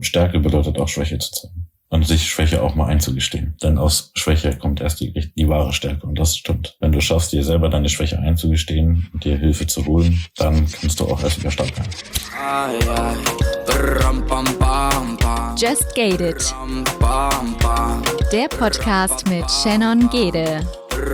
Stärke bedeutet auch Schwäche zu zeigen. Und sich Schwäche auch mal einzugestehen. Denn aus Schwäche kommt erst die wahre Stärke. Und das stimmt. Wenn du schaffst, dir selber deine Schwäche einzugestehen und dir Hilfe zu holen, dann kannst du auch erst wieder stark werden. Just Gated. Der Podcast mit Shannon Gede.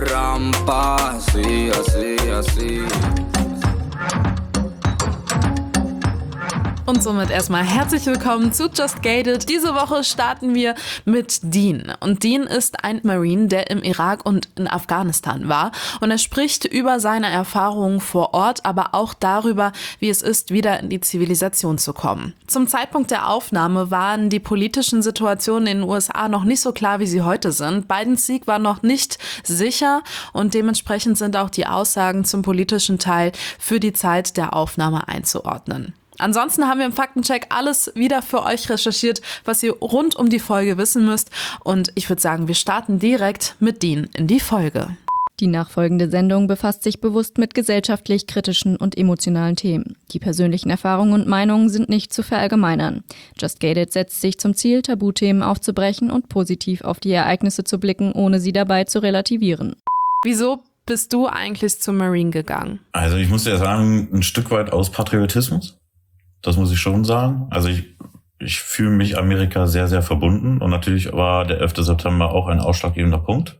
Und somit erstmal herzlich willkommen zu Just Gated. Diese Woche starten wir mit Dean. Und Dean ist ein Marine, der im Irak und in Afghanistan war. Und er spricht über seine Erfahrungen vor Ort, aber auch darüber, wie es ist, wieder in die Zivilisation zu kommen. Zum Zeitpunkt der Aufnahme waren die politischen Situationen in den USA noch nicht so klar, wie sie heute sind. Bidens Sieg war noch nicht sicher und dementsprechend sind auch die Aussagen zum politischen Teil für die Zeit der Aufnahme einzuordnen. Ansonsten haben wir im Faktencheck alles wieder für euch recherchiert, was ihr rund um die Folge wissen müsst. Und ich würde sagen, wir starten direkt mit Dean in die Folge. Die nachfolgende Sendung befasst sich bewusst mit gesellschaftlich kritischen und emotionalen Themen. Die persönlichen Erfahrungen und Meinungen sind nicht zu verallgemeinern. Just Gated setzt sich zum Ziel, Tabuthemen aufzubrechen und positiv auf die Ereignisse zu blicken, ohne sie dabei zu relativieren. Wieso bist du eigentlich zum Marine gegangen? Also ich muss ja sagen, ein Stück weit aus Patriotismus. Das muss ich schon sagen. Also ich fühle mich Amerika sehr, sehr verbunden. Und natürlich war der 11. September auch ein ausschlaggebender Punkt,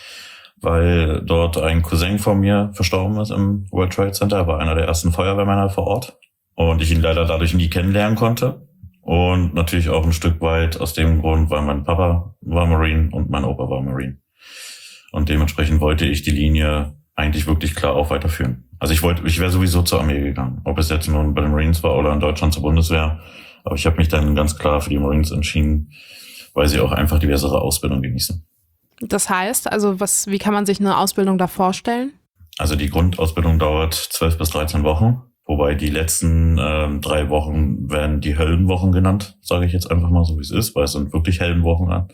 weil dort ein Cousin von mir verstorben ist im World Trade Center. Er war einer der ersten Feuerwehrmänner vor Ort. Und ich ihn leider dadurch nie kennenlernen konnte. Und natürlich auch ein Stück weit aus dem Grund, weil mein Papa war Marine und mein Opa war Marine. Und dementsprechend wollte ich die Linie eigentlich wirklich klar auch weiterführen. Also ich wäre sowieso zur Armee gegangen. Ob es jetzt nun bei den Marines war oder in Deutschland zur Bundeswehr. Aber ich habe mich dann ganz klar für die Marines entschieden, weil sie auch einfach die bessere Ausbildung genießen. Das heißt, also wie kann man sich eine Ausbildung da vorstellen? Also die Grundausbildung dauert 12 bis 13 Wochen. Wobei die letzten 3 Wochen werden die Höllenwochen genannt, sage ich jetzt einfach mal so, wie es ist, weil es sind wirklich Höllenwochen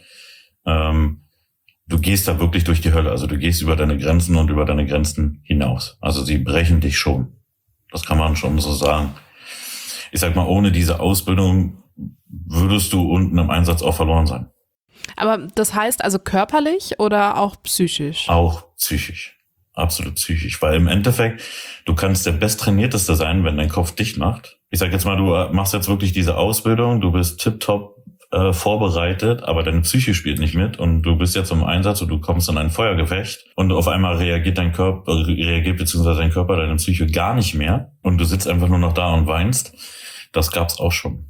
an. Du gehst da wirklich durch die Hölle, also du gehst über deine Grenzen und über deine Grenzen hinaus. Also sie brechen dich schon. Das kann man schon so sagen. Ich sag mal, ohne diese Ausbildung würdest du unten im Einsatz auch verloren sein. Aber das heißt also körperlich oder auch psychisch? Auch psychisch. Absolut psychisch. Weil im Endeffekt, du kannst der Besttrainierteste sein, wenn dein Kopf dicht macht. Ich sag jetzt mal, du machst jetzt wirklich diese Ausbildung, du bist tipptopp vorbereitet, aber deine Psyche spielt nicht mit und du bist jetzt im Einsatz und du kommst in ein Feuergefecht und auf einmal reagiert beziehungsweise dein Körper, deine Psyche gar nicht mehr und du sitzt einfach nur noch da und weinst. Das gab's auch schon.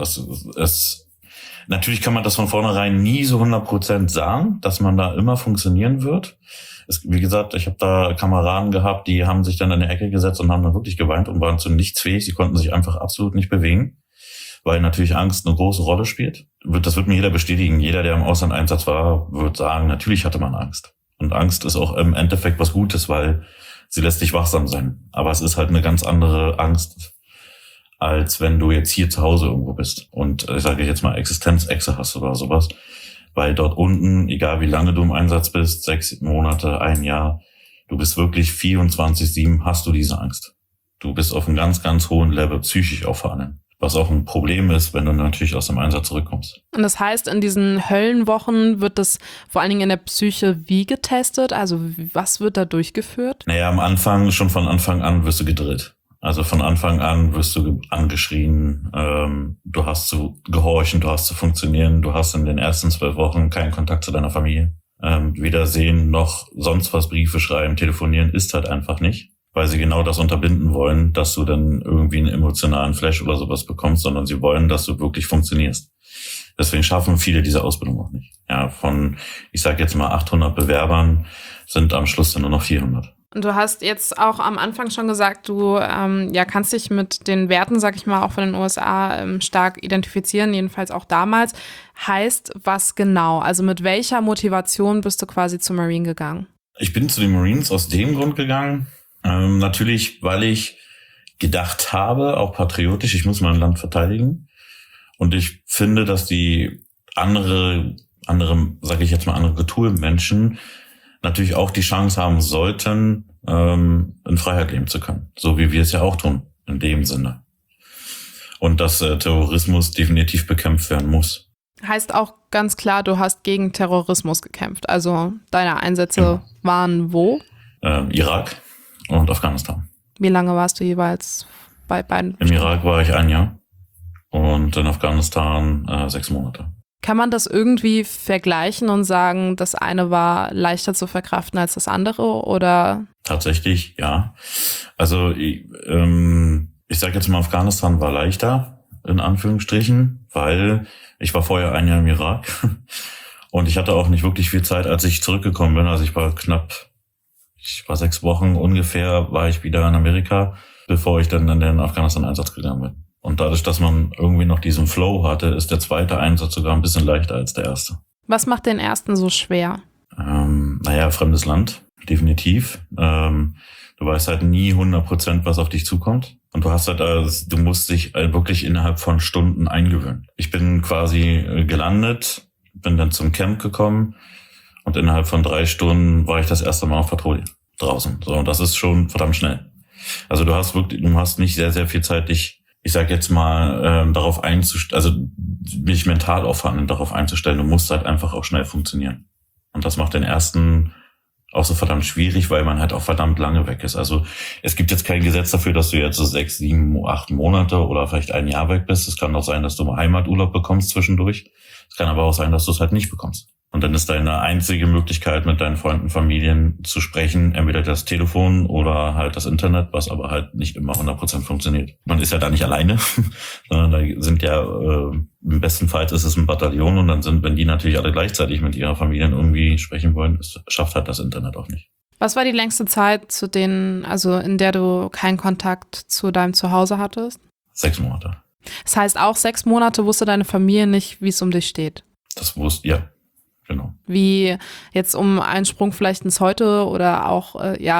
Natürlich kann man das von vornherein nie so 100% sagen, dass man da immer funktionieren wird. Wie gesagt, ich habe da Kameraden gehabt, die haben sich dann in die Ecke gesetzt und haben dann wirklich geweint und waren zu nichts fähig. Sie konnten sich einfach absolut nicht bewegen, weil natürlich Angst eine große Rolle spielt. Das wird mir jeder bestätigen. Jeder, der im Auslandeinsatz war, wird sagen, natürlich hatte man Angst. Und Angst ist auch im Endeffekt was Gutes, weil sie lässt dich wachsam sein. Aber es ist halt eine ganz andere Angst, als wenn du jetzt hier zu Hause irgendwo bist. Und ich sage jetzt mal Existenzängste hast oder sowas. Weil dort unten, egal wie lange du im Einsatz bist, 6 Monate, 1 Jahr, du bist wirklich 24/7, hast du diese Angst. Du bist auf einem ganz, ganz hohen Level psychisch auch vor allem. Was auch ein Problem ist, wenn du natürlich aus dem Einsatz zurückkommst. Und das heißt, in diesen Höllenwochen wird das vor allen Dingen in der Psyche wie getestet? Also was wird da durchgeführt? Naja, schon von Anfang an wirst du gedrillt. Also von Anfang an wirst du angeschrien, du hast zu gehorchen, du hast zu funktionieren, du hast in den ersten 12 Wochen keinen Kontakt zu deiner Familie. Weder sehen noch sonst was, Briefe schreiben, telefonieren ist halt einfach nicht. Weil sie genau das unterbinden wollen, dass du dann irgendwie einen emotionalen Flash oder sowas bekommst, sondern sie wollen, dass du wirklich funktionierst. Deswegen schaffen viele diese Ausbildung auch nicht. Ja, von, ich sage jetzt mal 800 Bewerbern sind am Schluss dann nur noch 400. Und du hast jetzt auch am Anfang schon gesagt, du kannst dich mit den Werten, sag ich mal, auch von den USA stark identifizieren, jedenfalls auch damals. Heißt was genau? Also mit welcher Motivation bist du quasi zum Marine gegangen? Ich bin zu den Marines aus dem Grund gegangen, natürlich, weil ich gedacht habe, auch patriotisch, ich muss mein Land verteidigen. Und ich finde, dass die andere Kulturmenschen natürlich auch die Chance haben sollten, in Freiheit leben zu können. So wie wir es ja auch tun, in dem Sinne. und dass Terrorismus definitiv bekämpft werden muss. Heißt auch ganz klar, du hast gegen Terrorismus gekämpft. Also deine Einsätze waren wo? Irak und Afghanistan. Wie lange warst du jeweils bei beiden? Im Irak war ich 1 Jahr und in Afghanistan 6 Monate. Kann man das irgendwie vergleichen und sagen, das eine war leichter zu verkraften als das andere, oder? Tatsächlich, ja. Also ich sage jetzt mal, Afghanistan war leichter, in Anführungsstrichen, weil ich war vorher 1 Jahr im Irak und ich hatte auch nicht wirklich viel Zeit, als ich zurückgekommen bin. Also ich war 6 Wochen ungefähr, war ich wieder in Amerika, bevor ich dann in den Afghanistan-Einsatz gegangen bin. Und dadurch, dass man irgendwie noch diesen Flow hatte, ist der zweite Einsatz sogar ein bisschen leichter als der erste. Was macht den ersten so schwer? Fremdes Land, definitiv. Du weißt halt nie 100%, was auf dich zukommt. Und du hast halt, du musst dich wirklich innerhalb von Stunden eingewöhnen. Ich bin quasi gelandet, bin dann zum Camp gekommen und innerhalb von 3 Stunden war ich das erste Mal auf Patrouille draußen. So, und das ist schon verdammt schnell. Also du hast nicht sehr, sehr viel Zeit, dich, ich sag jetzt mal, darauf einzustellen, also mich mental aufhandeln, darauf einzustellen. Du musst halt einfach auch schnell funktionieren. Und das macht den ersten auch so verdammt schwierig, weil man halt auch verdammt lange weg ist. Also es gibt jetzt kein Gesetz dafür, dass du jetzt so 6, 7, 8 Monate oder vielleicht 1 Jahr weg bist. Es kann auch sein, dass du mal Heimaturlaub bekommst zwischendurch. Es kann aber auch sein, dass du es halt nicht bekommst. Und dann ist deine einzige Möglichkeit, mit deinen Freunden, Familien zu sprechen, entweder das Telefon oder halt das Internet, was aber halt nicht immer 100% funktioniert. Man ist ja da nicht alleine, sondern da sind ja, im besten Fall ist es ein Bataillon und dann wenn die natürlich alle gleichzeitig mit ihrer Familien irgendwie sprechen wollen, schafft halt das Internet auch nicht. Was war die längste Zeit, in der du keinen Kontakt zu deinem Zuhause hattest? 6 Monate. Das heißt, auch 6 Monate wusste deine Familie nicht, wie es um dich steht? Ja. Genau. Wie jetzt, um einen Sprung vielleicht ins Heute oder auch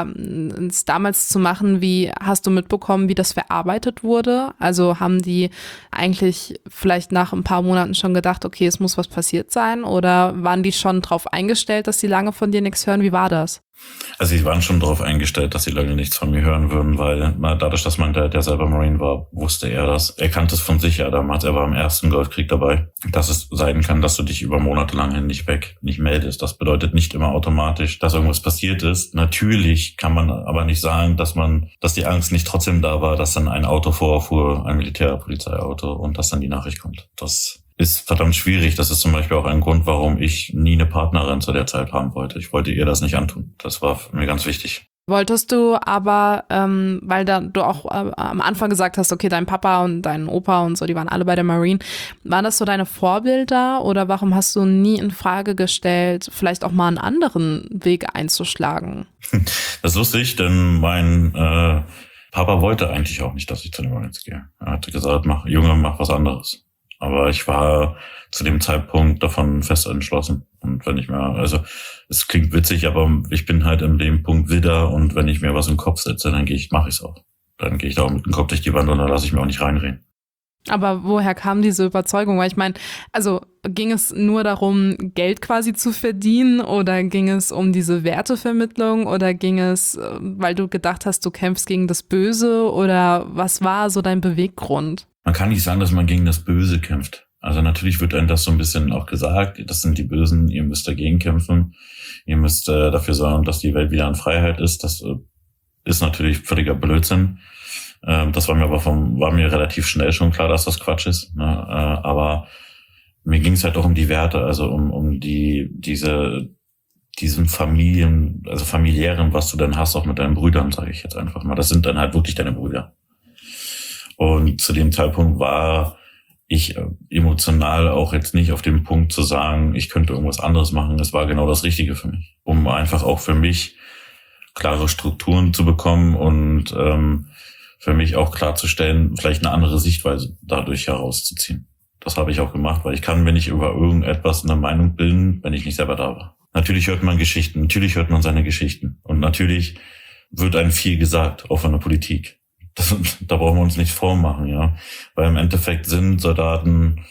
ins Damals zu machen, wie hast du mitbekommen, wie das verarbeitet wurde? Also haben die eigentlich vielleicht nach ein paar Monaten schon gedacht, okay, es muss was passiert sein, oder waren die schon drauf eingestellt, dass sie lange von dir nichts hören? Wie war das? Also sie waren schon darauf eingestellt, dass sie lange nichts von mir hören würden, weil dadurch, dass mein Dad, der selber Marine war, wusste er das. Er kannte es von sich ja damals, er war im ersten Golfkrieg dabei, dass es sein kann, dass du dich über Monate lang nicht meldest. Das bedeutet nicht immer automatisch, dass irgendwas passiert ist. Natürlich kann man aber nicht sagen, dass die Angst nicht trotzdem da war, dass dann ein Auto vorfuhr, ein Militärpolizeiauto, und dass dann die Nachricht kommt. Das ist verdammt schwierig. Das ist zum Beispiel auch ein Grund, warum ich nie eine Partnerin zu der Zeit haben wollte. Ich wollte ihr das nicht antun. Das war mir ganz wichtig. Wolltest du aber, weil du auch am Anfang gesagt hast, okay, dein Papa und dein Opa und so, die waren alle bei der Marine. Waren das so deine Vorbilder, oder warum hast du nie in Frage gestellt, vielleicht auch mal einen anderen Weg einzuschlagen? Das ist lustig, denn mein Papa wollte eigentlich auch nicht, dass ich zu den Marines gehe. Er hatte gesagt, mach was anderes. Aber ich war zu dem Zeitpunkt davon fest entschlossen. Und es klingt witzig, aber ich bin halt in dem Punkt Widder, und wenn ich mir was im Kopf setze, dann mache ich es auch. Dann gehe ich da auch mit dem Kopf durch die Wand und dann lasse ich mir auch nicht reinreden. Aber woher kam diese Überzeugung? Weil ich meine, ging es nur darum, Geld quasi zu verdienen, oder ging es um diese Wertevermittlung, oder ging es, weil du gedacht hast, du kämpfst gegen das Böse, oder was war so dein Beweggrund? Man kann nicht sagen, dass man gegen das Böse kämpft. Also natürlich wird einem das so ein bisschen auch gesagt, das sind die Bösen, ihr müsst dagegen kämpfen, ihr müsst dafür sorgen, dass die Welt wieder in Freiheit ist. Das ist natürlich völliger Blödsinn. Das war mir relativ schnell schon klar, dass das Quatsch ist. Ne? Aber mir ging es halt auch um die Werte, also um diesen familiären, was du dann hast, auch mit deinen Brüdern, sage ich jetzt einfach mal. Das sind dann halt wirklich deine Brüder. Und zu dem Zeitpunkt war ich emotional auch jetzt nicht auf dem Punkt zu sagen, ich könnte irgendwas anderes machen. Es war genau das Richtige für mich, um einfach auch für mich klare Strukturen zu bekommen und für mich auch klarzustellen, vielleicht eine andere Sichtweise dadurch herauszuziehen. Das habe ich auch gemacht, weil ich kann mir nicht über irgendetwas eine Meinung bilden, wenn ich nicht selber da war. Natürlich hört man Geschichten, natürlich hört man seine Geschichten, und natürlich wird einem viel gesagt, auch von der Politik. Da brauchen wir uns nichts vormachen, ja. Weil im Endeffekt sind Soldaten,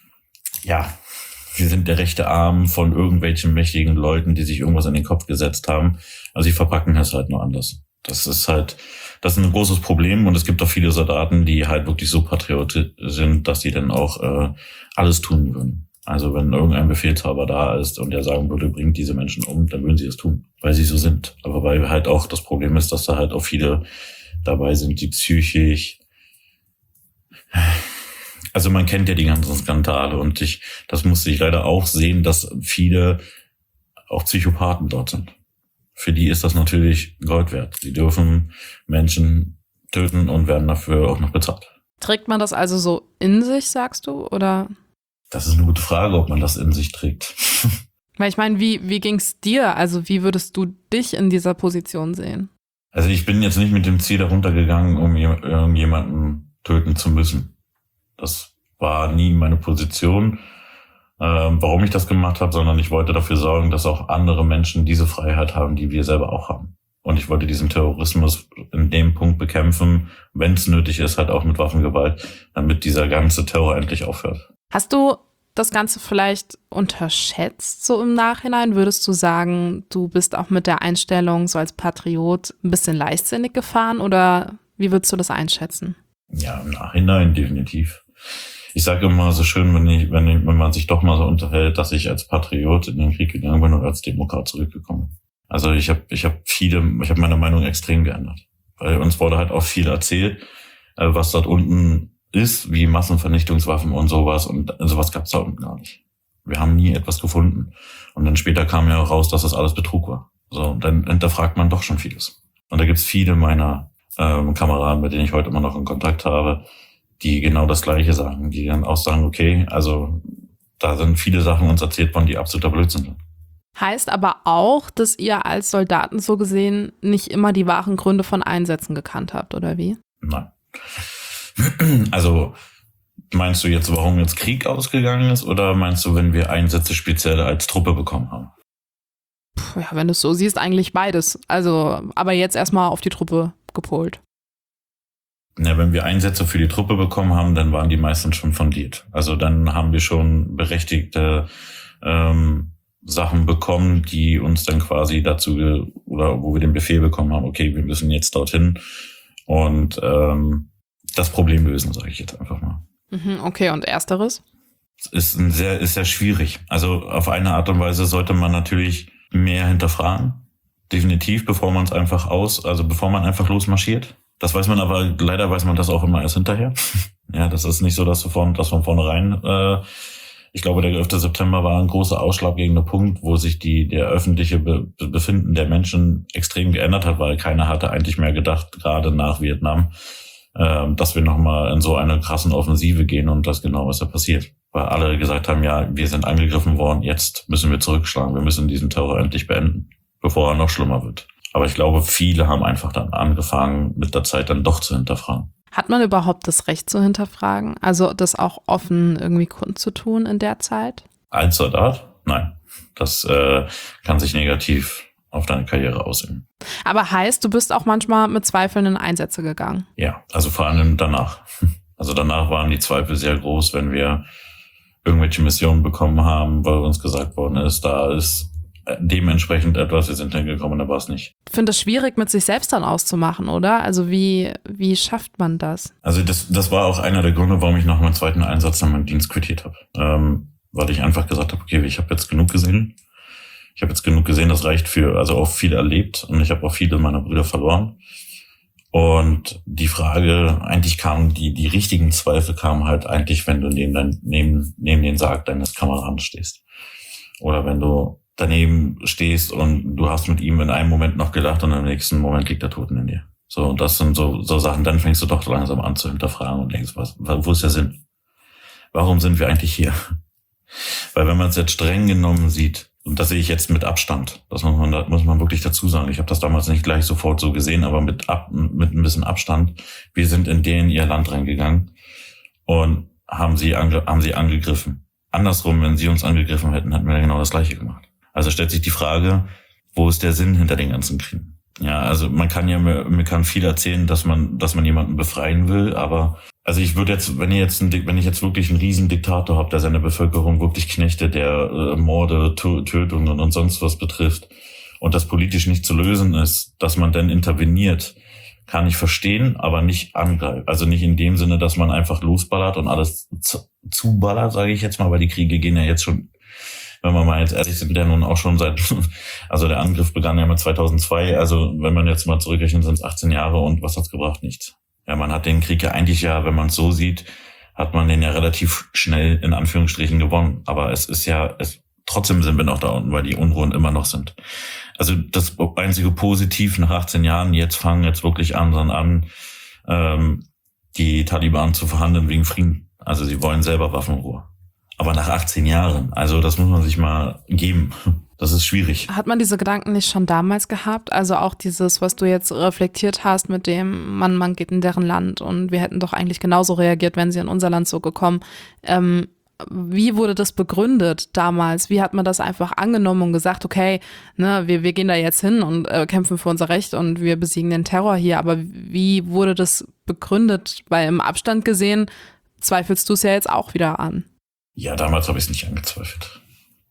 sie sind der rechte Arm von irgendwelchen mächtigen Leuten, die sich irgendwas in den Kopf gesetzt haben. Also sie verpacken es halt nur anders. Das ist ein großes Problem und es gibt auch viele Soldaten, die halt wirklich so patriotisch sind, dass sie dann auch alles tun würden. Also wenn irgendein Befehlshaber da ist und der sagen würde, bringt diese Menschen um, dann würden sie es tun, weil sie so sind. Aber weil halt auch das Problem ist, dass da halt auch viele dabei sind, die psychisch, also man kennt ja die ganzen Skandale und das musste ich leider auch sehen, dass viele auch Psychopathen dort sind. Für die ist das natürlich Gold wert. Sie dürfen Menschen töten und werden dafür auch noch bezahlt. Trägt man das also so in sich, sagst du, oder? Das ist eine gute Frage, ob man das in sich trägt. Weil ich meine, wie ging's dir? Also wie würdest du dich in dieser Position sehen? Also ich bin jetzt nicht mit dem Ziel darunter gegangen, um irgendjemanden töten zu müssen. Das war nie meine Position, warum ich das gemacht habe, sondern ich wollte dafür sorgen, dass auch andere Menschen diese Freiheit haben, die wir selber auch haben. Und ich wollte diesen Terrorismus in dem Punkt bekämpfen, wenn es nötig ist, halt auch mit Waffengewalt, damit dieser ganze Terror endlich aufhört. Hast du das Ganze vielleicht unterschätzt, so im Nachhinein? Würdest du sagen, du bist auch mit der Einstellung so als Patriot ein bisschen leichtsinnig gefahren oder wie würdest du das einschätzen? Ja, im Nachhinein definitiv. Ich sage immer so schön, wenn man sich doch mal so unterhält, dass ich als Patriot in den Krieg gegangen bin und als Demokrat zurückgekommen bin. Also ich habe meine Meinung extrem geändert. Weil uns wurde halt auch viel erzählt, was dort unten ist, wie Massenvernichtungswaffen und sowas. Und sowas gab es da unten gar nicht. Wir haben nie etwas gefunden. Und dann später kam ja raus, dass das alles Betrug war. So, und dann hinterfragt man doch schon vieles. Und da gibt's viele meiner Kameraden, mit denen ich heute immer noch in Kontakt habe, die genau das Gleiche sagen. Die dann auch sagen, okay, also da sind viele Sachen uns erzählt worden, die absoluter Blödsinn sind. Heißt aber auch, dass ihr als Soldaten so gesehen nicht immer die wahren Gründe von Einsätzen gekannt habt, oder wie? Nein. Also meinst du jetzt, warum jetzt Krieg ausgegangen ist, oder meinst du, wenn wir Einsätze speziell als Truppe bekommen haben? Ja, wenn du es so siehst, eigentlich beides. Also, aber jetzt erstmal auf die Truppe gepolt. Ja, wenn wir Einsätze für die Truppe bekommen haben, dann waren die meistens schon fundiert. Also dann haben wir schon berechtigte Sachen bekommen, die uns dann quasi dazu, oder wo wir den Befehl bekommen haben, okay, wir müssen jetzt dorthin und das Problem lösen, sage ich jetzt einfach mal. Okay, und Ersteres? Ist sehr schwierig. Also auf eine Art und Weise sollte man natürlich mehr hinterfragen. Definitiv, bevor man einfach losmarschiert. Das weiß man aber, leider weiß man das auch immer erst hinterher. Ja, das ist nicht so, dass von vornherein, ich glaube, der 11. September war ein großer ausschlaggebender Punkt, wo sich der öffentliche Befinden der Menschen extrem geändert hat, weil keiner hatte eigentlich mehr gedacht, gerade nach Vietnam, dass wir nochmal in so eine krassen Offensive gehen und das genau ist ja passiert. Weil alle gesagt haben, ja, wir sind angegriffen worden, jetzt müssen wir zurückschlagen, wir müssen diesen Terror endlich beenden, bevor er noch schlimmer wird. Aber ich glaube, viele haben einfach dann angefangen, mit der Zeit dann doch zu hinterfragen. Hat man überhaupt das Recht zu hinterfragen? Also das auch offen irgendwie kundzutun in der Zeit? Als Soldat? Nein. Das kann sich negativ auf deine Karriere ausüben. Aber heißt, du bist auch manchmal mit Zweifeln in Einsätze gegangen? Ja, also vor allem danach. Also danach waren die Zweifel sehr groß, wenn wir irgendwelche Missionen bekommen haben, weil uns gesagt worden ist, da ist dementsprechend etwas, wir sind hingekommen, da war es nicht. Ich finde es schwierig, mit sich selbst dann auszumachen, oder? Also wie schafft man das? Also das war auch einer der Gründe, warum ich nach meinem zweiten Einsatz dann meinen Dienst quittiert habe. Weil ich einfach gesagt habe, okay, ich habe jetzt genug gesehen. Ich habe jetzt genug gesehen, das reicht also auch viel erlebt und ich habe auch viele meiner Brüder verloren. Und die Frage, eigentlich kamen die richtigen Zweifel kamen halt eigentlich, wenn du neben den Sarg deines Kameraden stehst. Oder wenn du daneben stehst und du hast mit ihm in einem Moment noch gelacht und im nächsten Moment liegt der Toten in dir. So, und das sind so Sachen, dann fängst du doch langsam an zu hinterfragen und denkst, wo ist der Sinn? Warum sind wir eigentlich hier? Weil wenn man es jetzt streng genommen sieht, und das sehe ich jetzt mit Abstand, das muss man wirklich dazu sagen, ich habe das damals nicht gleich sofort so gesehen, aber mit ein bisschen Abstand, wir sind in ihr Land reingegangen und haben sie angegriffen. Andersrum, wenn sie uns angegriffen hätten, hätten wir genau das Gleiche gemacht. Also stellt sich die Frage, wo ist der Sinn hinter den ganzen Kriegen? Ja, also mir kann viel erzählen, dass man jemanden befreien will, aber also ich würde jetzt, wenn ich jetzt wirklich einen riesen Diktator habe, der seine Bevölkerung wirklich knechtet, der Morde, Tötungen und sonst was betrifft und das politisch nicht zu lösen ist, dass man dann interveniert, kann ich verstehen, aber nicht angreifen. Also nicht in dem Sinne, dass man einfach losballert und alles zuballert, sage ich jetzt mal, weil die Kriege gehen ja jetzt schon, wenn wir mal jetzt ehrlich sind, ja nun auch schon also der Angriff begann ja mit 2002, also wenn man jetzt mal zurückrechnet, sind es 18 Jahre und was hat's gebracht? Nichts. Ja, man hat den Krieg ja eigentlich wenn man es so sieht, hat man den ja relativ schnell in Anführungsstrichen gewonnen. Aber trotzdem sind wir noch da unten, weil die Unruhen immer noch sind. Also das einzige Positiv nach 18 Jahren, jetzt fangen wirklich an, die Taliban zu verhandeln wegen Frieden. Also sie wollen selber Waffenruhe. Aber nach 18 Jahren, also das muss man sich mal geben. Das ist schwierig. Hat man diese Gedanken nicht schon damals gehabt? Also auch dieses, was du jetzt reflektiert hast mit dem, man geht in deren Land und wir hätten doch eigentlich genauso reagiert, wenn sie in unser Land so gekommen. Wie wurde das begründet damals? Wie hat man das einfach angenommen und gesagt, okay, ne, wir gehen da jetzt hin und kämpfen für unser Recht und wir besiegen den Terror hier. Aber wie wurde das begründet? Weil im Abstand gesehen zweifelst du es ja jetzt auch wieder an. Ja, damals habe ich es nicht angezweifelt.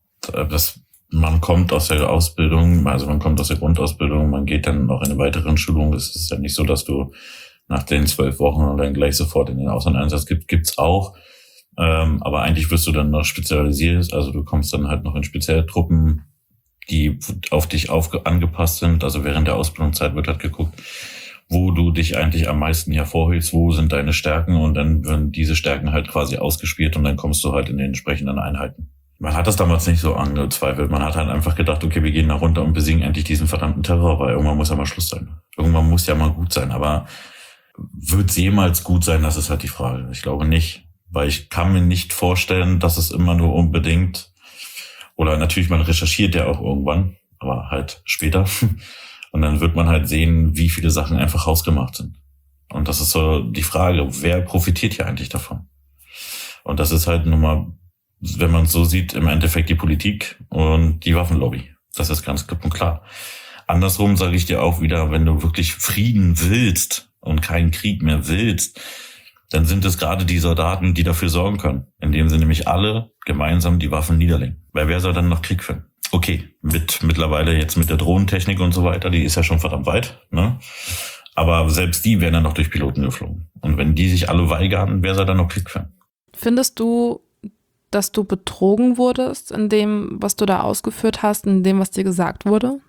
Man kommt aus der Ausbildung, also man kommt aus der Grundausbildung, man geht dann noch in eine weitere Schulung. Es ist ja nicht so, dass du nach den 12 Wochen dann gleich sofort in den Auslandseinsatz gibt's auch. Aber eigentlich wirst du dann noch spezialisiert, also du kommst dann halt noch in Spezialtruppen, die auf dich angepasst sind. Also während der Ausbildungszeit wird halt geguckt, wo du dich eigentlich am meisten hervorhebst, wo sind deine Stärken, und dann werden diese Stärken halt quasi ausgespielt und dann kommst du halt in den entsprechenden Einheiten. Man hat das damals nicht so angezweifelt. Man hat halt einfach gedacht, okay, wir gehen da runter und besiegen endlich diesen verdammten Terror, weil irgendwann muss ja mal Schluss sein. Irgendwann muss ja mal gut sein, aber wird es jemals gut sein, das ist halt die Frage. Ich glaube nicht, weil ich kann mir nicht vorstellen, dass es immer nur unbedingt, oder natürlich, man recherchiert ja auch irgendwann, aber halt später. Und dann wird man halt sehen, wie viele Sachen einfach hausgemacht sind. Und das ist so die Frage, wer profitiert hier eigentlich davon? Und das ist halt nun mal, wenn man es so sieht, im Endeffekt die Politik und die Waffenlobby. Das ist ganz klipp und klar. Andersrum sage ich dir auch wieder, wenn du wirklich Frieden willst und keinen Krieg mehr willst, dann sind es gerade die Soldaten, die dafür sorgen können, indem sie nämlich alle gemeinsam die Waffen niederlegen. Weil wer soll dann noch Krieg führen? Okay, mittlerweile jetzt mit der Drohnentechnik und so weiter, die ist ja schon verdammt weit, ne? Aber selbst die werden dann noch durch Piloten geflogen. Und wenn die sich alle weigern, wer soll dann noch Krieg führen? Findest du, dass du betrogen wurdest in dem, was du da ausgeführt hast, in dem, was dir gesagt wurde?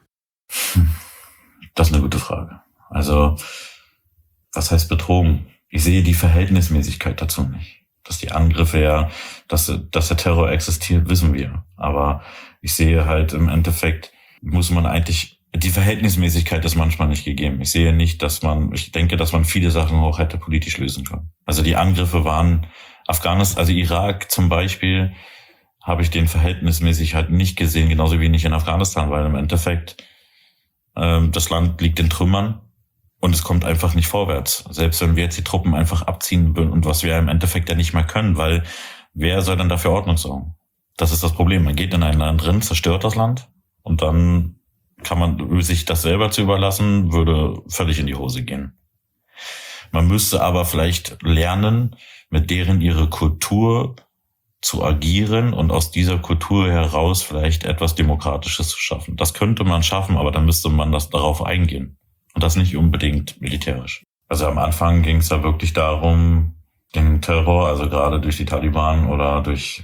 Das ist eine gute Frage. Also, was heißt betrogen? Ich sehe die Verhältnismäßigkeit dazu nicht. Dass die Angriffe dass der Terror existiert, wissen wir. Aber ich sehe halt im Endeffekt, muss man eigentlich, die Verhältnismäßigkeit ist manchmal nicht gegeben. Ich sehe nicht, ich denke, dass man viele Sachen auch hätte politisch lösen können. Also die Angriffe waren Afghanistan, also Irak zum Beispiel, habe ich den verhältnismäßig halt nicht gesehen, genauso wenig in Afghanistan, weil im Endeffekt das Land liegt in Trümmern. Und es kommt einfach nicht vorwärts. Selbst wenn wir jetzt die Truppen einfach abziehen würden, und was wir im Endeffekt ja nicht mehr können, weil wer soll dann dafür Ordnung sorgen? Das ist das Problem. Man geht in ein Land drin, zerstört das Land, und dann kann man sich das selber zu überlassen, würde völlig in die Hose gehen. Man müsste aber vielleicht lernen, mit deren ihre Kultur zu agieren und aus dieser Kultur heraus vielleicht etwas Demokratisches zu schaffen. Das könnte man schaffen, aber dann müsste man darauf eingehen. Und das nicht unbedingt militärisch. Also am Anfang ging es ja wirklich darum, den Terror, also gerade durch die Taliban oder durch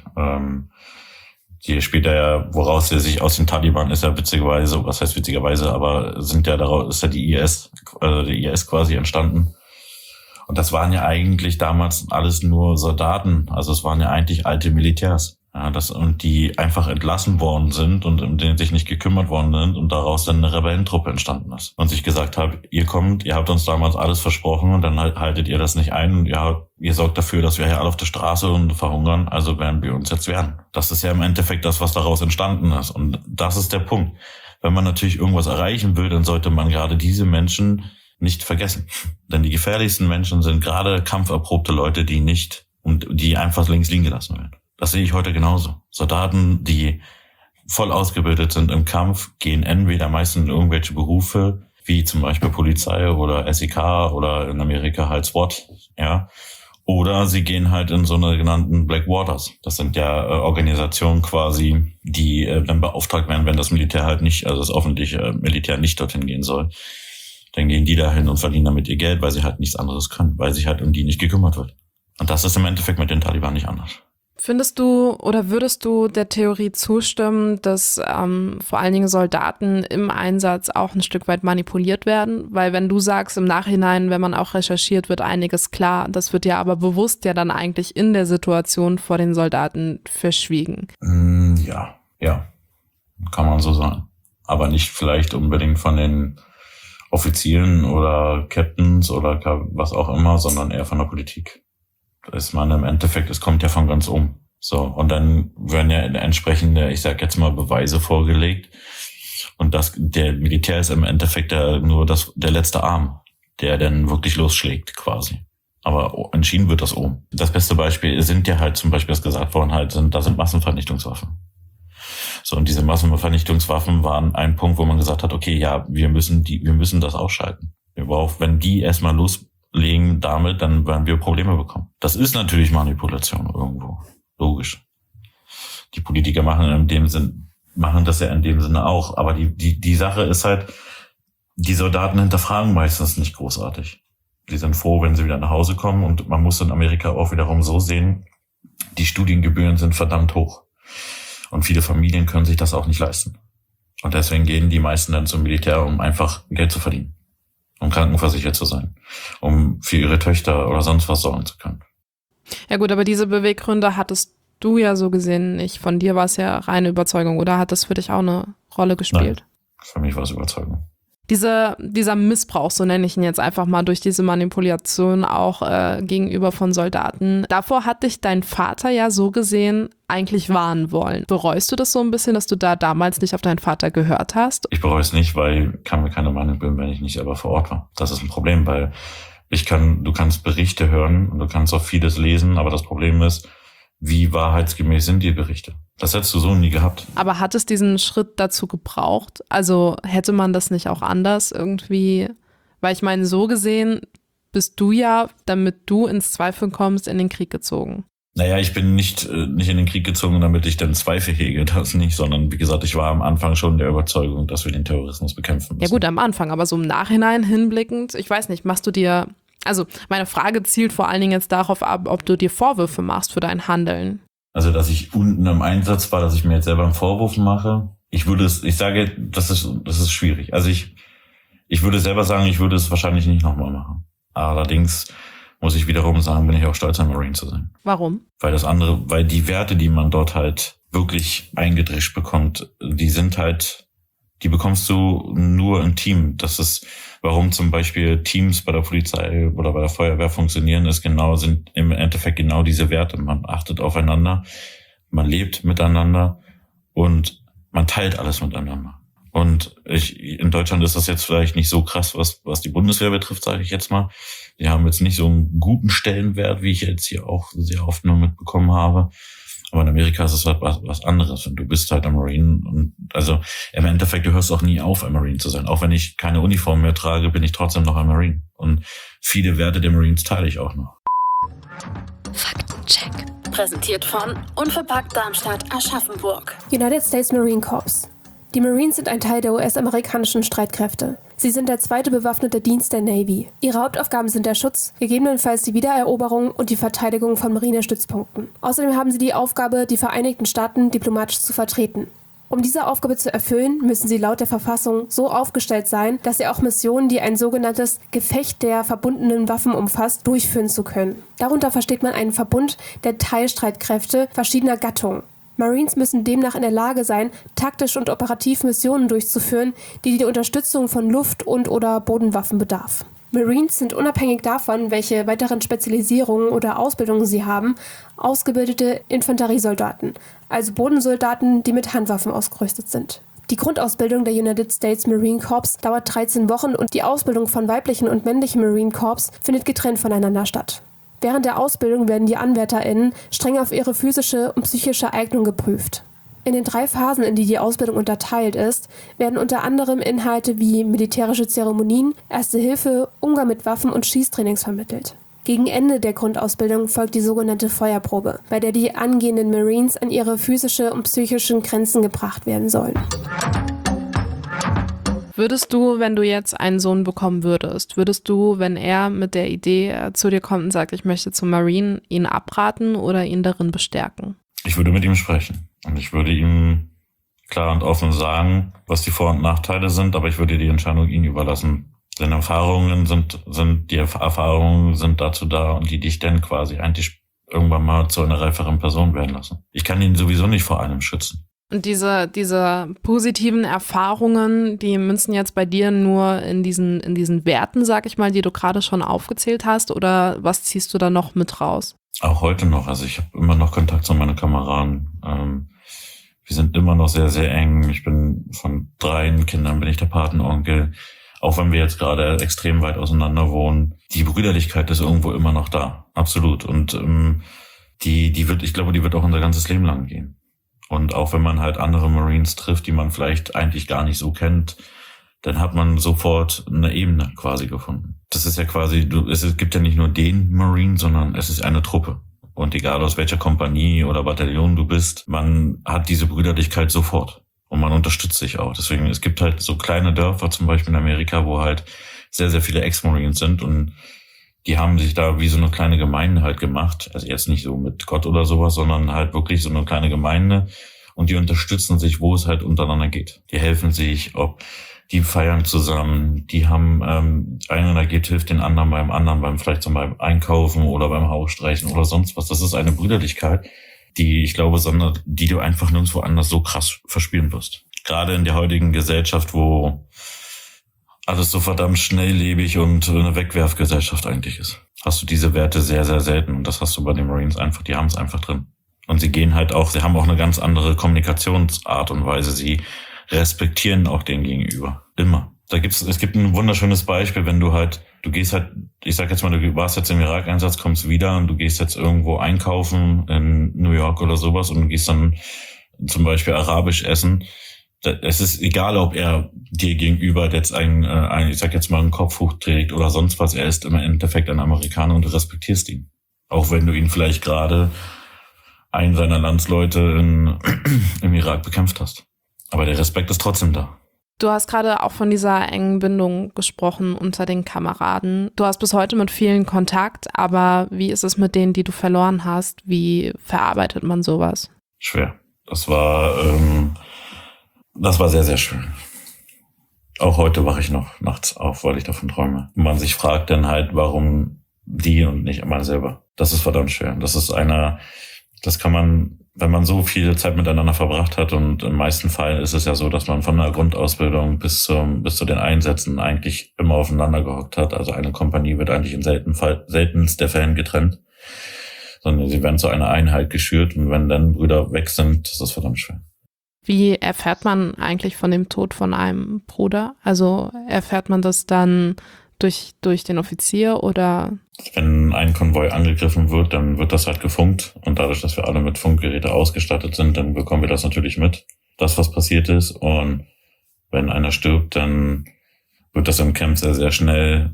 die später ja, woraus er sich aus den Taliban ist ja witzigerweise, was heißt witzigerweise, aber ist ja die IS quasi entstanden. Und das waren ja eigentlich damals alles nur Soldaten, also es waren ja eigentlich alte Militärs. Ja, und die einfach entlassen worden sind und um denen sich nicht gekümmert worden sind und daraus dann eine Rebellentruppe entstanden ist. Und sich gesagt hat, ihr habt uns damals alles versprochen und dann haltet ihr das nicht ein und ihr sorgt dafür, dass wir hier alle auf der Straße und verhungern, also werden wir uns jetzt wehren. Das ist ja im Endeffekt das, was daraus entstanden ist. Und das ist der Punkt. Wenn man natürlich irgendwas erreichen will, dann sollte man gerade diese Menschen nicht vergessen. Denn die gefährlichsten Menschen sind gerade kampferprobte Leute, die einfach links liegen gelassen werden. Das sehe ich heute genauso. Soldaten, die voll ausgebildet sind im Kampf, gehen entweder meistens in irgendwelche Berufe, wie zum Beispiel Polizei oder SEK oder in Amerika halt SWAT, ja, Oder sie gehen halt in so eine genannten Black Waters. Das sind ja Organisationen quasi, die dann beauftragt werden, wenn das Militär halt nicht, also das öffentliche Militär nicht dorthin gehen soll. Dann gehen die dahin und verdienen damit ihr Geld, weil sie halt nichts anderes können, weil sich halt um die nicht gekümmert wird. Und das ist im Endeffekt mit den Taliban nicht anders. Findest du oder würdest du der Theorie zustimmen, dass vor allen Dingen Soldaten im Einsatz auch ein Stück weit manipuliert werden? Weil wenn du sagst, im Nachhinein, wenn man auch recherchiert, wird einiges klar. Das wird ja aber bewusst ja dann eigentlich in der Situation vor den Soldaten verschwiegen. Ja, kann man so sagen. Aber nicht vielleicht unbedingt von den Offizieren oder Captains oder was auch immer, sondern eher von der Politik. Ist man im Endeffekt, es kommt ja von ganz oben. So, und dann werden ja entsprechende, ich sag jetzt mal, Beweise vorgelegt. Und der Militär ist im Endeffekt nur der letzte Arm, der dann wirklich losschlägt, quasi. Aber entschieden wird das oben. Das beste Beispiel sind ja halt zum Beispiel, was gesagt worden da sind Massenvernichtungswaffen. So, und diese Massenvernichtungswaffen waren ein Punkt, wo man gesagt hat, okay, ja, wir müssen das ausschalten. Wenn die erstmal loslegen damit, dann werden wir Probleme bekommen. Das ist natürlich Manipulation irgendwo. Logisch. Die Politiker machen das ja in dem Sinne auch. Aber die Sache ist halt, die Soldaten hinterfragen meistens nicht großartig. Die sind froh, wenn sie wieder nach Hause kommen. Und man muss in Amerika auch wiederum so sehen, die Studiengebühren sind verdammt hoch. Und viele Familien können sich das auch nicht leisten. Und deswegen gehen die meisten dann zum Militär, um einfach Geld zu verdienen. Um krankenversichert zu sein. Um für ihre Töchter oder sonst was sorgen zu können. Ja gut, aber diese Beweggründe hattest du ja so gesehen nicht. Von dir war es ja reine Überzeugung. Oder hat das für dich auch eine Rolle gespielt? Nein, für mich war es Überzeugung. Dieser Missbrauch, so nenne ich ihn jetzt einfach mal, durch diese Manipulation auch gegenüber von Soldaten. Davor hat dich dein Vater ja so gesehen eigentlich warnen wollen. Bereust du das so ein bisschen, dass du da damals nicht auf deinen Vater gehört hast? Ich bereue es nicht, weil ich kann mir keine Meinung bilden, wenn ich nicht selber vor Ort war. Das ist ein Problem, weil du kannst Berichte hören und du kannst auch vieles lesen, aber das Problem ist, wie wahrheitsgemäß sind die Berichte? Das hättest du so nie gehabt. Aber hat es diesen Schritt dazu gebraucht? Also hätte man das nicht auch anders irgendwie? Weil ich meine, so gesehen bist du ja, damit du ins Zweifeln kommst, in den Krieg gezogen. Naja, ich bin nicht in den Krieg gezogen, damit ich dann Zweifel hege, das nicht, sondern wie gesagt, ich war am Anfang schon der Überzeugung, dass wir den Terrorismus bekämpfen müssen. Ja gut, am Anfang, aber so im Nachhinein hinblickend, ich weiß nicht, also meine Frage zielt vor allen Dingen jetzt darauf ab, ob du dir Vorwürfe machst für dein Handeln. Also, dass ich unten im Einsatz war, dass ich mir jetzt selber einen Vorwurf mache. Ich sage, das ist schwierig. Also ich würde selber sagen, ich würde es wahrscheinlich nicht nochmal machen. Allerdings muss ich wiederum sagen, bin ich auch stolz, ein Marine zu sein. Warum? Weil die Werte, die man dort halt wirklich eingedrischt bekommt, die bekommst du nur im Team. Das ist, warum zum Beispiel Teams bei der Polizei oder bei der Feuerwehr funktionieren, sind im Endeffekt genau diese Werte. Man achtet aufeinander, man lebt miteinander und man teilt alles miteinander. Und in Deutschland ist das jetzt vielleicht nicht so krass, was die Bundeswehr betrifft, sage ich jetzt mal. Die haben jetzt nicht so einen guten Stellenwert, wie ich jetzt hier auch sehr oft nur mitbekommen habe. Aber in Amerika ist es halt was anderes. Und du bist halt ein Marine. Und also im Endeffekt, du hörst auch nie auf, ein Marine zu sein. Auch wenn ich keine Uniform mehr trage, bin ich trotzdem noch ein Marine. Und viele Werte der Marines teile ich auch noch. Faktencheck. Präsentiert von Unverpackt Darmstadt Aschaffenburg. United States Marine Corps. Die Marines sind ein Teil der US-amerikanischen Streitkräfte. Sie sind der zweite bewaffnete Dienst der Navy. Ihre Hauptaufgaben sind der Schutz, gegebenenfalls die Wiedereroberung und die Verteidigung von Marinestützpunkten. Außerdem haben sie die Aufgabe, die Vereinigten Staaten diplomatisch zu vertreten. Um diese Aufgabe zu erfüllen, müssen sie laut der Verfassung so aufgestellt sein, dass sie auch Missionen, die ein sogenanntes Gefecht der verbundenen Waffen umfasst, durchführen zu können. Darunter versteht man einen Verbund der Teilstreitkräfte verschiedener Gattungen. Marines müssen demnach in der Lage sein, taktisch und operativ Missionen durchzuführen, die Unterstützung von Luft- und/oder Bodenwaffen bedarf. Marines sind unabhängig davon, welche weiteren Spezialisierungen oder Ausbildungen sie haben, ausgebildete Infanteriesoldaten, also Bodensoldaten, die mit Handwaffen ausgerüstet sind. Die Grundausbildung der United States Marine Corps dauert 13 Wochen und die Ausbildung von weiblichen und männlichen Marine Corps findet getrennt voneinander statt. Während der Ausbildung werden die AnwärterInnen streng auf ihre physische und psychische Eignung geprüft. In den 3 Phasen, in die die Ausbildung unterteilt ist, werden unter anderem Inhalte wie militärische Zeremonien, Erste Hilfe, Umgang mit Waffen und Schießtrainings vermittelt. Gegen Ende der Grundausbildung folgt die sogenannte Feuerprobe, bei der die angehenden Marines an ihre physische und psychischen Grenzen gebracht werden sollen. Würdest du, wenn du jetzt einen Sohn bekommen würdest, wenn er mit der Idee zu dir kommt und sagt, ich möchte zum Marine, ihn abraten oder ihn darin bestärken? Ich würde mit ihm sprechen und ich würde ihm klar und offen sagen, was die Vor- und Nachteile sind, aber ich würde die Entscheidung ihm überlassen. Denn die Erfahrungen sind dazu da und die dich dann quasi eigentlich irgendwann mal zu einer reiferen Person werden lassen. Ich kann ihn sowieso nicht vor allem schützen. Und diese positiven Erfahrungen, die münzen jetzt bei dir nur in diesen Werten, sag ich mal, die du gerade schon aufgezählt hast, oder was ziehst du da noch mit raus? Auch heute noch. Also ich habe immer noch Kontakt zu meinen Kameraden. Wir sind immer noch sehr, sehr eng. Ich bin von 3 Kindern bin ich der Patenonkel. Auch wenn wir jetzt gerade extrem weit auseinander wohnen. Die Brüderlichkeit ist irgendwo immer noch da. Absolut. Und die wird auch unser ganzes Leben lang gehen. Und auch wenn man halt andere Marines trifft, die man vielleicht eigentlich gar nicht so kennt, dann hat man sofort eine Ebene quasi gefunden. Das ist ja quasi, es gibt ja nicht nur den Marine, sondern es ist eine Truppe. Und egal aus welcher Kompanie oder Bataillon du bist, man hat diese Brüderlichkeit sofort. Und man unterstützt sich auch. Deswegen, es gibt halt so kleine Dörfer, zum Beispiel in Amerika, wo halt sehr, sehr viele Ex-Marines sind und die haben sich da wie so eine kleine Gemeinde halt gemacht. Also jetzt nicht so mit Gott oder sowas, sondern halt wirklich so eine kleine Gemeinde. Und die unterstützen sich, wo es halt untereinander geht. Die helfen sich, die feiern zusammen. Die haben, einer hilft den anderen beim vielleicht zum Beispiel Einkaufen oder beim Hausstreichen oder sonst was. Das ist eine Brüderlichkeit, die, ich glaube, die du einfach nirgendwo anders so krass verspielen wirst. Gerade in der heutigen Gesellschaft, wo alles so verdammt schnelllebig und eine Wegwerfgesellschaft eigentlich ist, hast du diese Werte sehr, sehr selten. Und das hast du bei den Marines einfach, die haben es einfach drin. Und sie haben auch eine ganz andere Kommunikationsart und Weise. Sie respektieren auch den Gegenüber. Immer. Es gibt ein wunderschönes Beispiel, wenn du gehst halt, ich sag jetzt mal, du warst jetzt im Irak-Einsatz, kommst wieder und du gehst jetzt irgendwo einkaufen in New York oder sowas und du gehst dann zum Beispiel arabisch essen. Es ist egal, ob er dir gegenüber jetzt ich sag jetzt mal, einen Kopftuch trägt oder sonst was. Er ist im Endeffekt ein Amerikaner und du respektierst ihn. Auch wenn du ihn vielleicht gerade einen seiner Landsleute im Irak bekämpft hast. Aber der Respekt ist trotzdem da. Du hast gerade auch von dieser engen Bindung gesprochen unter den Kameraden. Du hast bis heute mit vielen Kontakt, aber wie ist es mit denen, die du verloren hast? Wie verarbeitet man sowas? Schwer. Das war sehr, sehr schön. Auch heute wache ich noch nachts auf, weil ich davon träume. Und man sich fragt dann halt, warum die und nicht man selber. Das ist verdammt schwer. Das kann man, wenn man so viel Zeit miteinander verbracht hat, und im meisten Fall ist es ja so, dass man von der Grundausbildung bis zu den Einsätzen eigentlich immer aufeinander gehockt hat. Also eine Kompanie wird eigentlich in seltensten Fällen getrennt, sondern sie werden zu einer Einheit geschürt, und wenn dann Brüder weg sind, ist das verdammt schwer. Wie erfährt man eigentlich von dem Tod von einem Bruder? Also erfährt man das dann durch den Offizier oder? Wenn ein Konvoi angegriffen wird, dann wird das halt gefunkt, und dadurch, dass wir alle mit Funkgeräte ausgestattet sind, dann bekommen wir das natürlich mit, das was passiert ist, und wenn einer stirbt, dann wird das im Camp sehr, sehr schnell,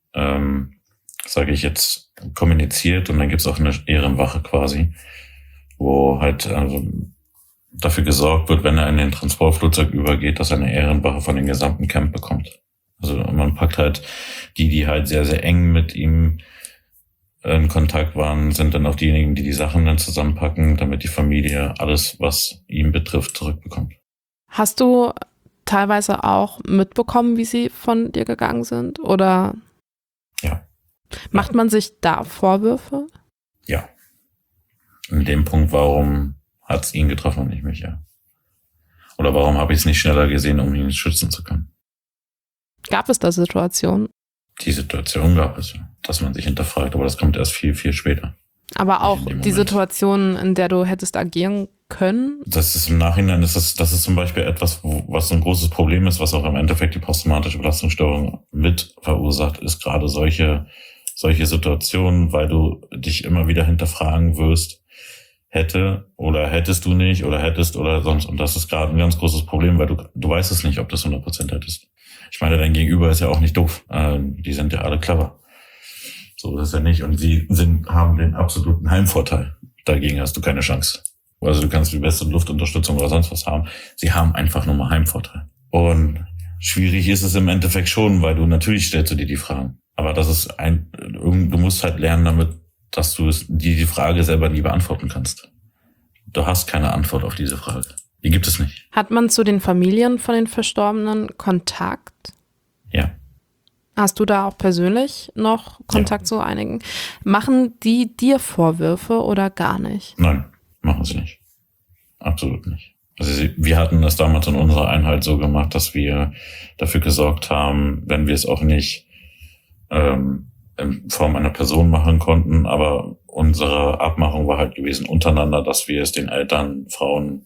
kommuniziert, und dann gibt's auch eine Ehrenwache quasi, wo halt dafür gesorgt wird, wenn er in den Transportflugzeug übergeht, dass er eine Ehrenwache von dem gesamten Camp bekommt. Also man packt halt die halt sehr, sehr eng mit ihm in Kontakt waren, sind dann auch diejenigen, die Sachen dann zusammenpacken, damit die Familie alles, was ihn betrifft, zurückbekommt. Hast du teilweise auch mitbekommen, wie sie von dir gegangen sind? Oder? Ja. Macht man sich da Vorwürfe? Ja. In dem Punkt, warum hat es ihn getroffen und nicht mich, ja. Oder warum habe ich es nicht schneller gesehen, um ihn schützen zu können? Gab es da Situationen? Die Situation gab es, dass man sich hinterfragt, aber das kommt erst viel, viel später. Aber auch die Situation, in der du hättest agieren können? Das ist im Nachhinein, das ist zum Beispiel etwas, was so ein großes Problem ist, was auch im Endeffekt die posttraumatische Belastungsstörung mit verursacht, ist gerade solche Situationen, weil du dich immer wieder hinterfragen wirst, hättest du nicht oder hättest oder sonst. Und das ist gerade ein ganz großes Problem, weil du weißt es nicht, ob du es 100% hättest. Ich meine, dein Gegenüber ist ja auch nicht doof. Die sind ja alle clever. So ist es ja nicht. Und sie haben den absoluten Heimvorteil. Dagegen hast du keine Chance. Also du kannst die beste Luftunterstützung oder sonst was haben. Sie haben einfach nur mal Heimvorteil. Und schwierig ist es im Endeffekt schon, weil natürlich stellst du dir die Fragen. Aber das ist du musst halt lernen damit, dass du die Frage selber nie beantworten kannst. Du hast keine Antwort auf diese Frage. Die gibt es nicht. Hat man zu den Familien von den Verstorbenen Kontakt? Ja. Hast du da auch persönlich noch Kontakt zu einigen? Machen die dir Vorwürfe oder gar nicht? Nein, machen sie nicht. Absolut nicht. Also wir hatten das damals in unserer Einheit so gemacht, dass wir dafür gesorgt haben, wenn wir es auch nicht in Form einer Person machen konnten, aber unsere Abmachung war halt gewesen untereinander, dass wir es den Eltern, Frauen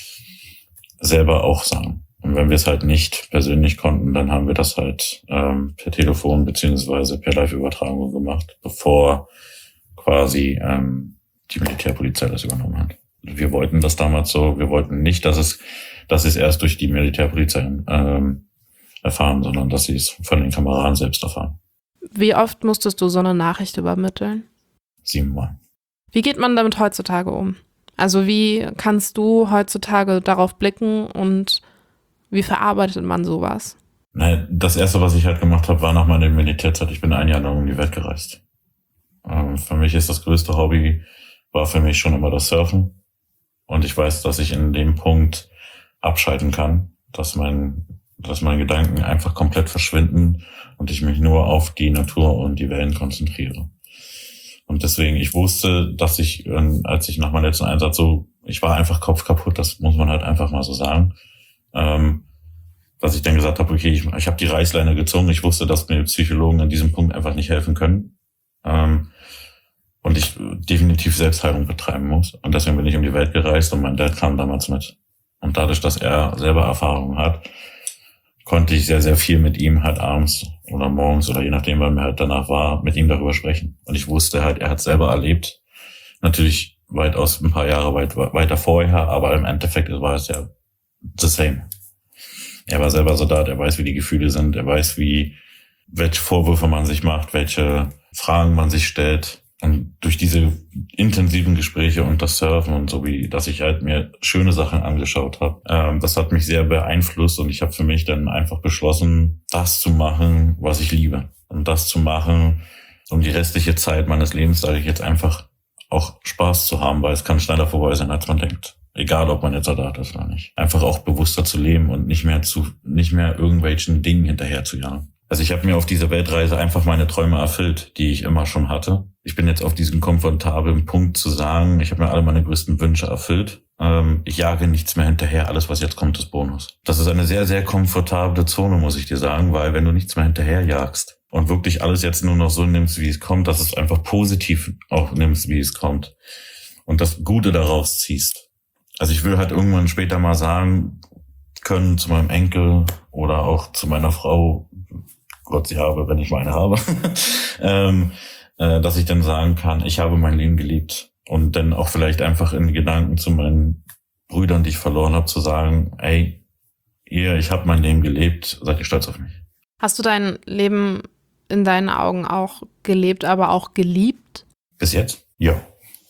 selber auch sagen. Und wenn wir es halt nicht persönlich konnten, dann haben wir das halt per Telefon beziehungsweise per Live-Übertragung gemacht, bevor quasi die Militärpolizei das übernommen hat. Wir wollten das damals so, wir wollten nicht, dass sie es erst durch die Militärpolizei erfahren, sondern dass sie es von den Kameraden selbst erfahren. Wie oft musstest du so eine Nachricht übermitteln? 7 Mal. Wie geht man damit heutzutage um? Also wie kannst du heutzutage darauf blicken und wie verarbeitet man sowas? Das Erste, was ich halt gemacht habe, war nach meiner Militärzeit. Ich bin 1 Jahr lang um die Welt gereist. Für mich ist das größte Hobby, war für mich schon immer das Surfen. Und ich weiß, dass ich in dem Punkt abschalten kann, dass meine Gedanken einfach komplett verschwinden und ich mich nur auf die Natur und die Wellen konzentriere. Und deswegen, ich wusste, dass ich, als ich nach meinem letzten Einsatz ich war einfach kopfkaputt, das muss man halt einfach mal so sagen, dass ich dann gesagt habe, okay, ich habe die Reißleine gezogen, ich wusste, dass mir Psychologen an diesem Punkt einfach nicht helfen können und ich definitiv Selbstheilung betreiben muss. Und deswegen bin ich um die Welt gereist und mein Dad kam damals mit. Und dadurch, dass er selber Erfahrungen hat, konnte ich sehr, sehr viel mit ihm halt abends oder morgens oder je nachdem, wann mir halt danach war, mit ihm darüber sprechen. Und ich wusste halt, er hat selber erlebt. Natürlich weitaus ein paar Jahre weiter vorher, aber im Endeffekt war es ja the same. Er war selber Soldat, er weiß, wie die Gefühle sind, er weiß, welche Vorwürfe man sich macht, welche Fragen man sich stellt. Und durch diese intensiven Gespräche und das Surfen und so, wie dass ich halt mir schöne Sachen angeschaut habe, das hat mich sehr beeinflusst und ich habe für mich dann einfach beschlossen, das zu machen, was ich liebe. Und das zu machen, um die restliche Zeit meines Lebens, sage ich jetzt einfach, auch Spaß zu haben, weil es kann schneller vorbei sein, als man denkt. Egal, ob man jetzt Soldat ist oder nicht. Einfach auch bewusster zu leben und nicht mehr irgendwelchen Dingen hinterher zu jagen. Also ich habe mir auf dieser Weltreise einfach meine Träume erfüllt, die ich immer schon hatte. Ich bin jetzt auf diesem komfortablen Punkt zu sagen, ich habe mir alle meine größten Wünsche erfüllt. Ich jage nichts mehr hinterher, alles was jetzt kommt ist Bonus. Das ist eine sehr, sehr komfortable Zone, muss ich dir sagen, weil wenn du nichts mehr hinterher jagst und wirklich alles jetzt nur noch so nimmst, wie es kommt, dass es einfach positiv auch nimmst, wie es kommt und das Gute daraus ziehst. Also ich will halt irgendwann später mal sagen können zu meinem Enkel oder auch zu meiner Frau, Gott sie habe, wenn ich meine habe, dass ich dann sagen kann, ich habe mein Leben gelebt und dann auch vielleicht einfach in Gedanken zu meinen Brüdern, die ich verloren habe, zu sagen, ey, ich habe mein Leben gelebt, seid ihr stolz auf mich. Hast du dein Leben in deinen Augen auch gelebt, aber auch geliebt? Bis jetzt? Ja,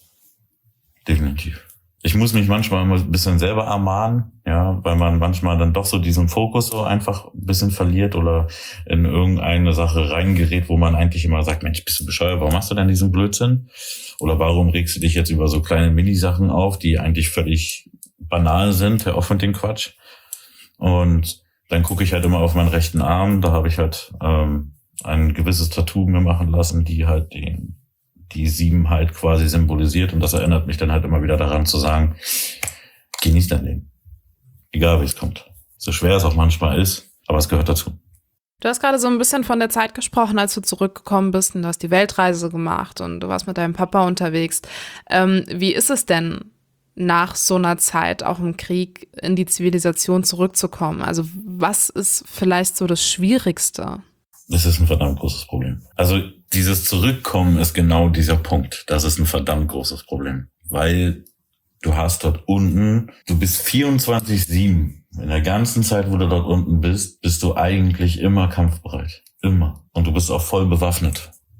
definitiv. Ich muss mich manchmal immer ein bisschen selber ermahnen, ja, weil man manchmal dann doch so diesen Fokus so einfach ein bisschen verliert oder in irgendeine Sache reingerät, wo man eigentlich immer sagt, Mensch, bist du bescheuert, warum machst du denn diesen Blödsinn? Oder warum regst du dich jetzt über so kleine Mini-Sachen auf, die eigentlich völlig banal sind, hör auf mit dem Quatsch. Und dann gucke ich halt immer auf meinen rechten Arm, da habe ich halt ein gewisses Tattoo mir machen lassen, die halt die 7 halt quasi symbolisiert und das erinnert mich dann halt immer wieder daran zu sagen, genieß dein Leben. Egal wie es kommt. So schwer es auch manchmal ist, aber es gehört dazu. Du hast gerade so ein bisschen von der Zeit gesprochen, als du zurückgekommen bist und du hast die Weltreise gemacht und du warst mit deinem Papa unterwegs. Wie ist es denn, nach so einer Zeit auch im Krieg in die Zivilisation zurückzukommen? Also was ist vielleicht so das Schwierigste? Das ist ein verdammt großes Problem. Also dieses Zurückkommen ist genau dieser Punkt. Das ist ein verdammt großes Problem. Weil du hast dort unten, du bist 24/7. In der ganzen Zeit, wo du dort unten bist du eigentlich immer kampfbereit. Immer. Und du bist auch voll bewaffnet.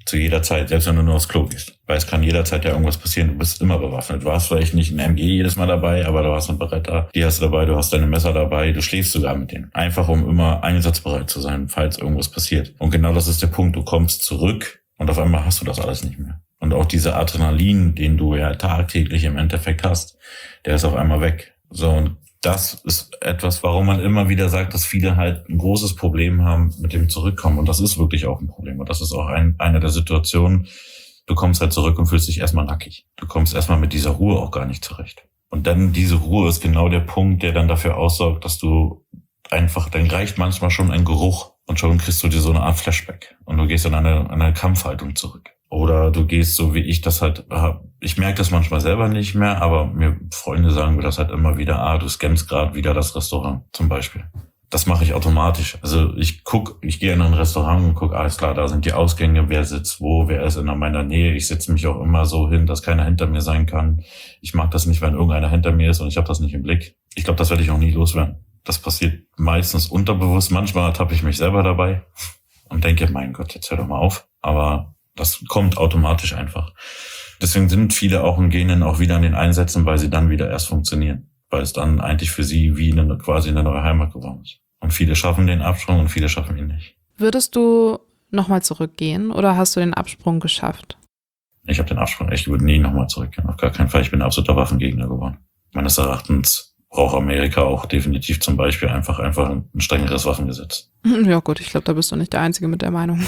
Zu jeder Zeit, selbst wenn du nur aufs Klo gehst. Weil es kann jederzeit ja irgendwas passieren. Du bist immer bewaffnet. Du hast vielleicht nicht ein MG jedes Mal dabei, aber du hast eine Beretta, die hast du dabei, du hast deine Messer dabei, du schläfst sogar mit denen. Einfach um immer einsatzbereit zu sein, falls irgendwas passiert. Und genau das ist der Punkt. Du kommst zurück und auf einmal hast du das alles nicht mehr. Und auch dieser Adrenalin, den du ja tagtäglich im Endeffekt hast, der ist auf einmal weg. So, und das ist etwas, warum man immer wieder sagt, dass viele halt ein großes Problem haben mit dem Zurückkommen. Und das ist wirklich auch ein Problem. Und das ist auch eine der Situationen, du kommst halt zurück und fühlst dich erstmal nackig. Du kommst erstmal mit dieser Ruhe auch gar nicht zurecht. Und dann diese Ruhe ist genau der Punkt, der dann dafür aussorgt, dass du einfach, dann reicht manchmal schon ein Geruch und schon kriegst du dir so eine Art Flashback. Und du gehst in eine Kampfhaltung zurück. Oder du gehst so, wie ich das halt habe. Ich merke das manchmal selber nicht mehr, aber mir Freunde sagen mir das halt immer wieder, du scannst gerade wieder das Restaurant zum Beispiel. Das mache ich automatisch. Also ich gehe in ein Restaurant und gucke, alles klar, da sind die Ausgänge, wer sitzt wo, wer ist in meiner Nähe. Ich setze mich auch immer so hin, dass keiner hinter mir sein kann. Ich mag das nicht, wenn irgendeiner hinter mir ist und ich habe das nicht im Blick. Ich glaube, das werde ich auch nie loswerden. Das passiert meistens unterbewusst. Manchmal ertappe ich mich selber dabei und denke, mein Gott, jetzt hör doch mal auf. Aber das kommt automatisch einfach. Deswegen sind viele auch und gehen dann auch wieder an den Einsätzen, weil sie dann wieder erst funktionieren. Weil es dann eigentlich für sie wie quasi eine neue Heimat geworden ist. Und viele schaffen den Absprung und viele schaffen ihn nicht. Würdest du nochmal zurückgehen oder hast du den Absprung geschafft? Ich habe den Absprung, ich würde nie nochmal zurückgehen. Auf gar keinen Fall. Ich bin ein absoluter Waffengegner geworden. Meines Erachtens braucht Amerika auch definitiv zum Beispiel einfach ein strengeres Waffengesetz. Ja gut, ich glaube, da bist du nicht der Einzige mit der Meinung.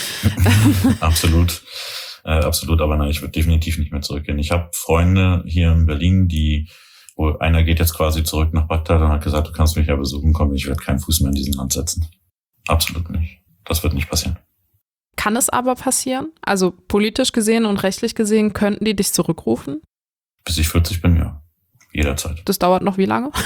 Absolut. Absolut, aber nein, ich würde definitiv nicht mehr zurückgehen. Ich habe Freunde hier in Berlin, wo einer geht jetzt quasi zurück nach Bagdad und hat gesagt, du kannst mich ja besuchen kommen, ich werde keinen Fuß mehr in diesem Land setzen. Absolut nicht. Das wird nicht passieren. Kann es aber passieren? Also politisch gesehen und rechtlich gesehen könnten die dich zurückrufen? Bis ich 40 bin, ja. Jederzeit. Das dauert noch wie lange?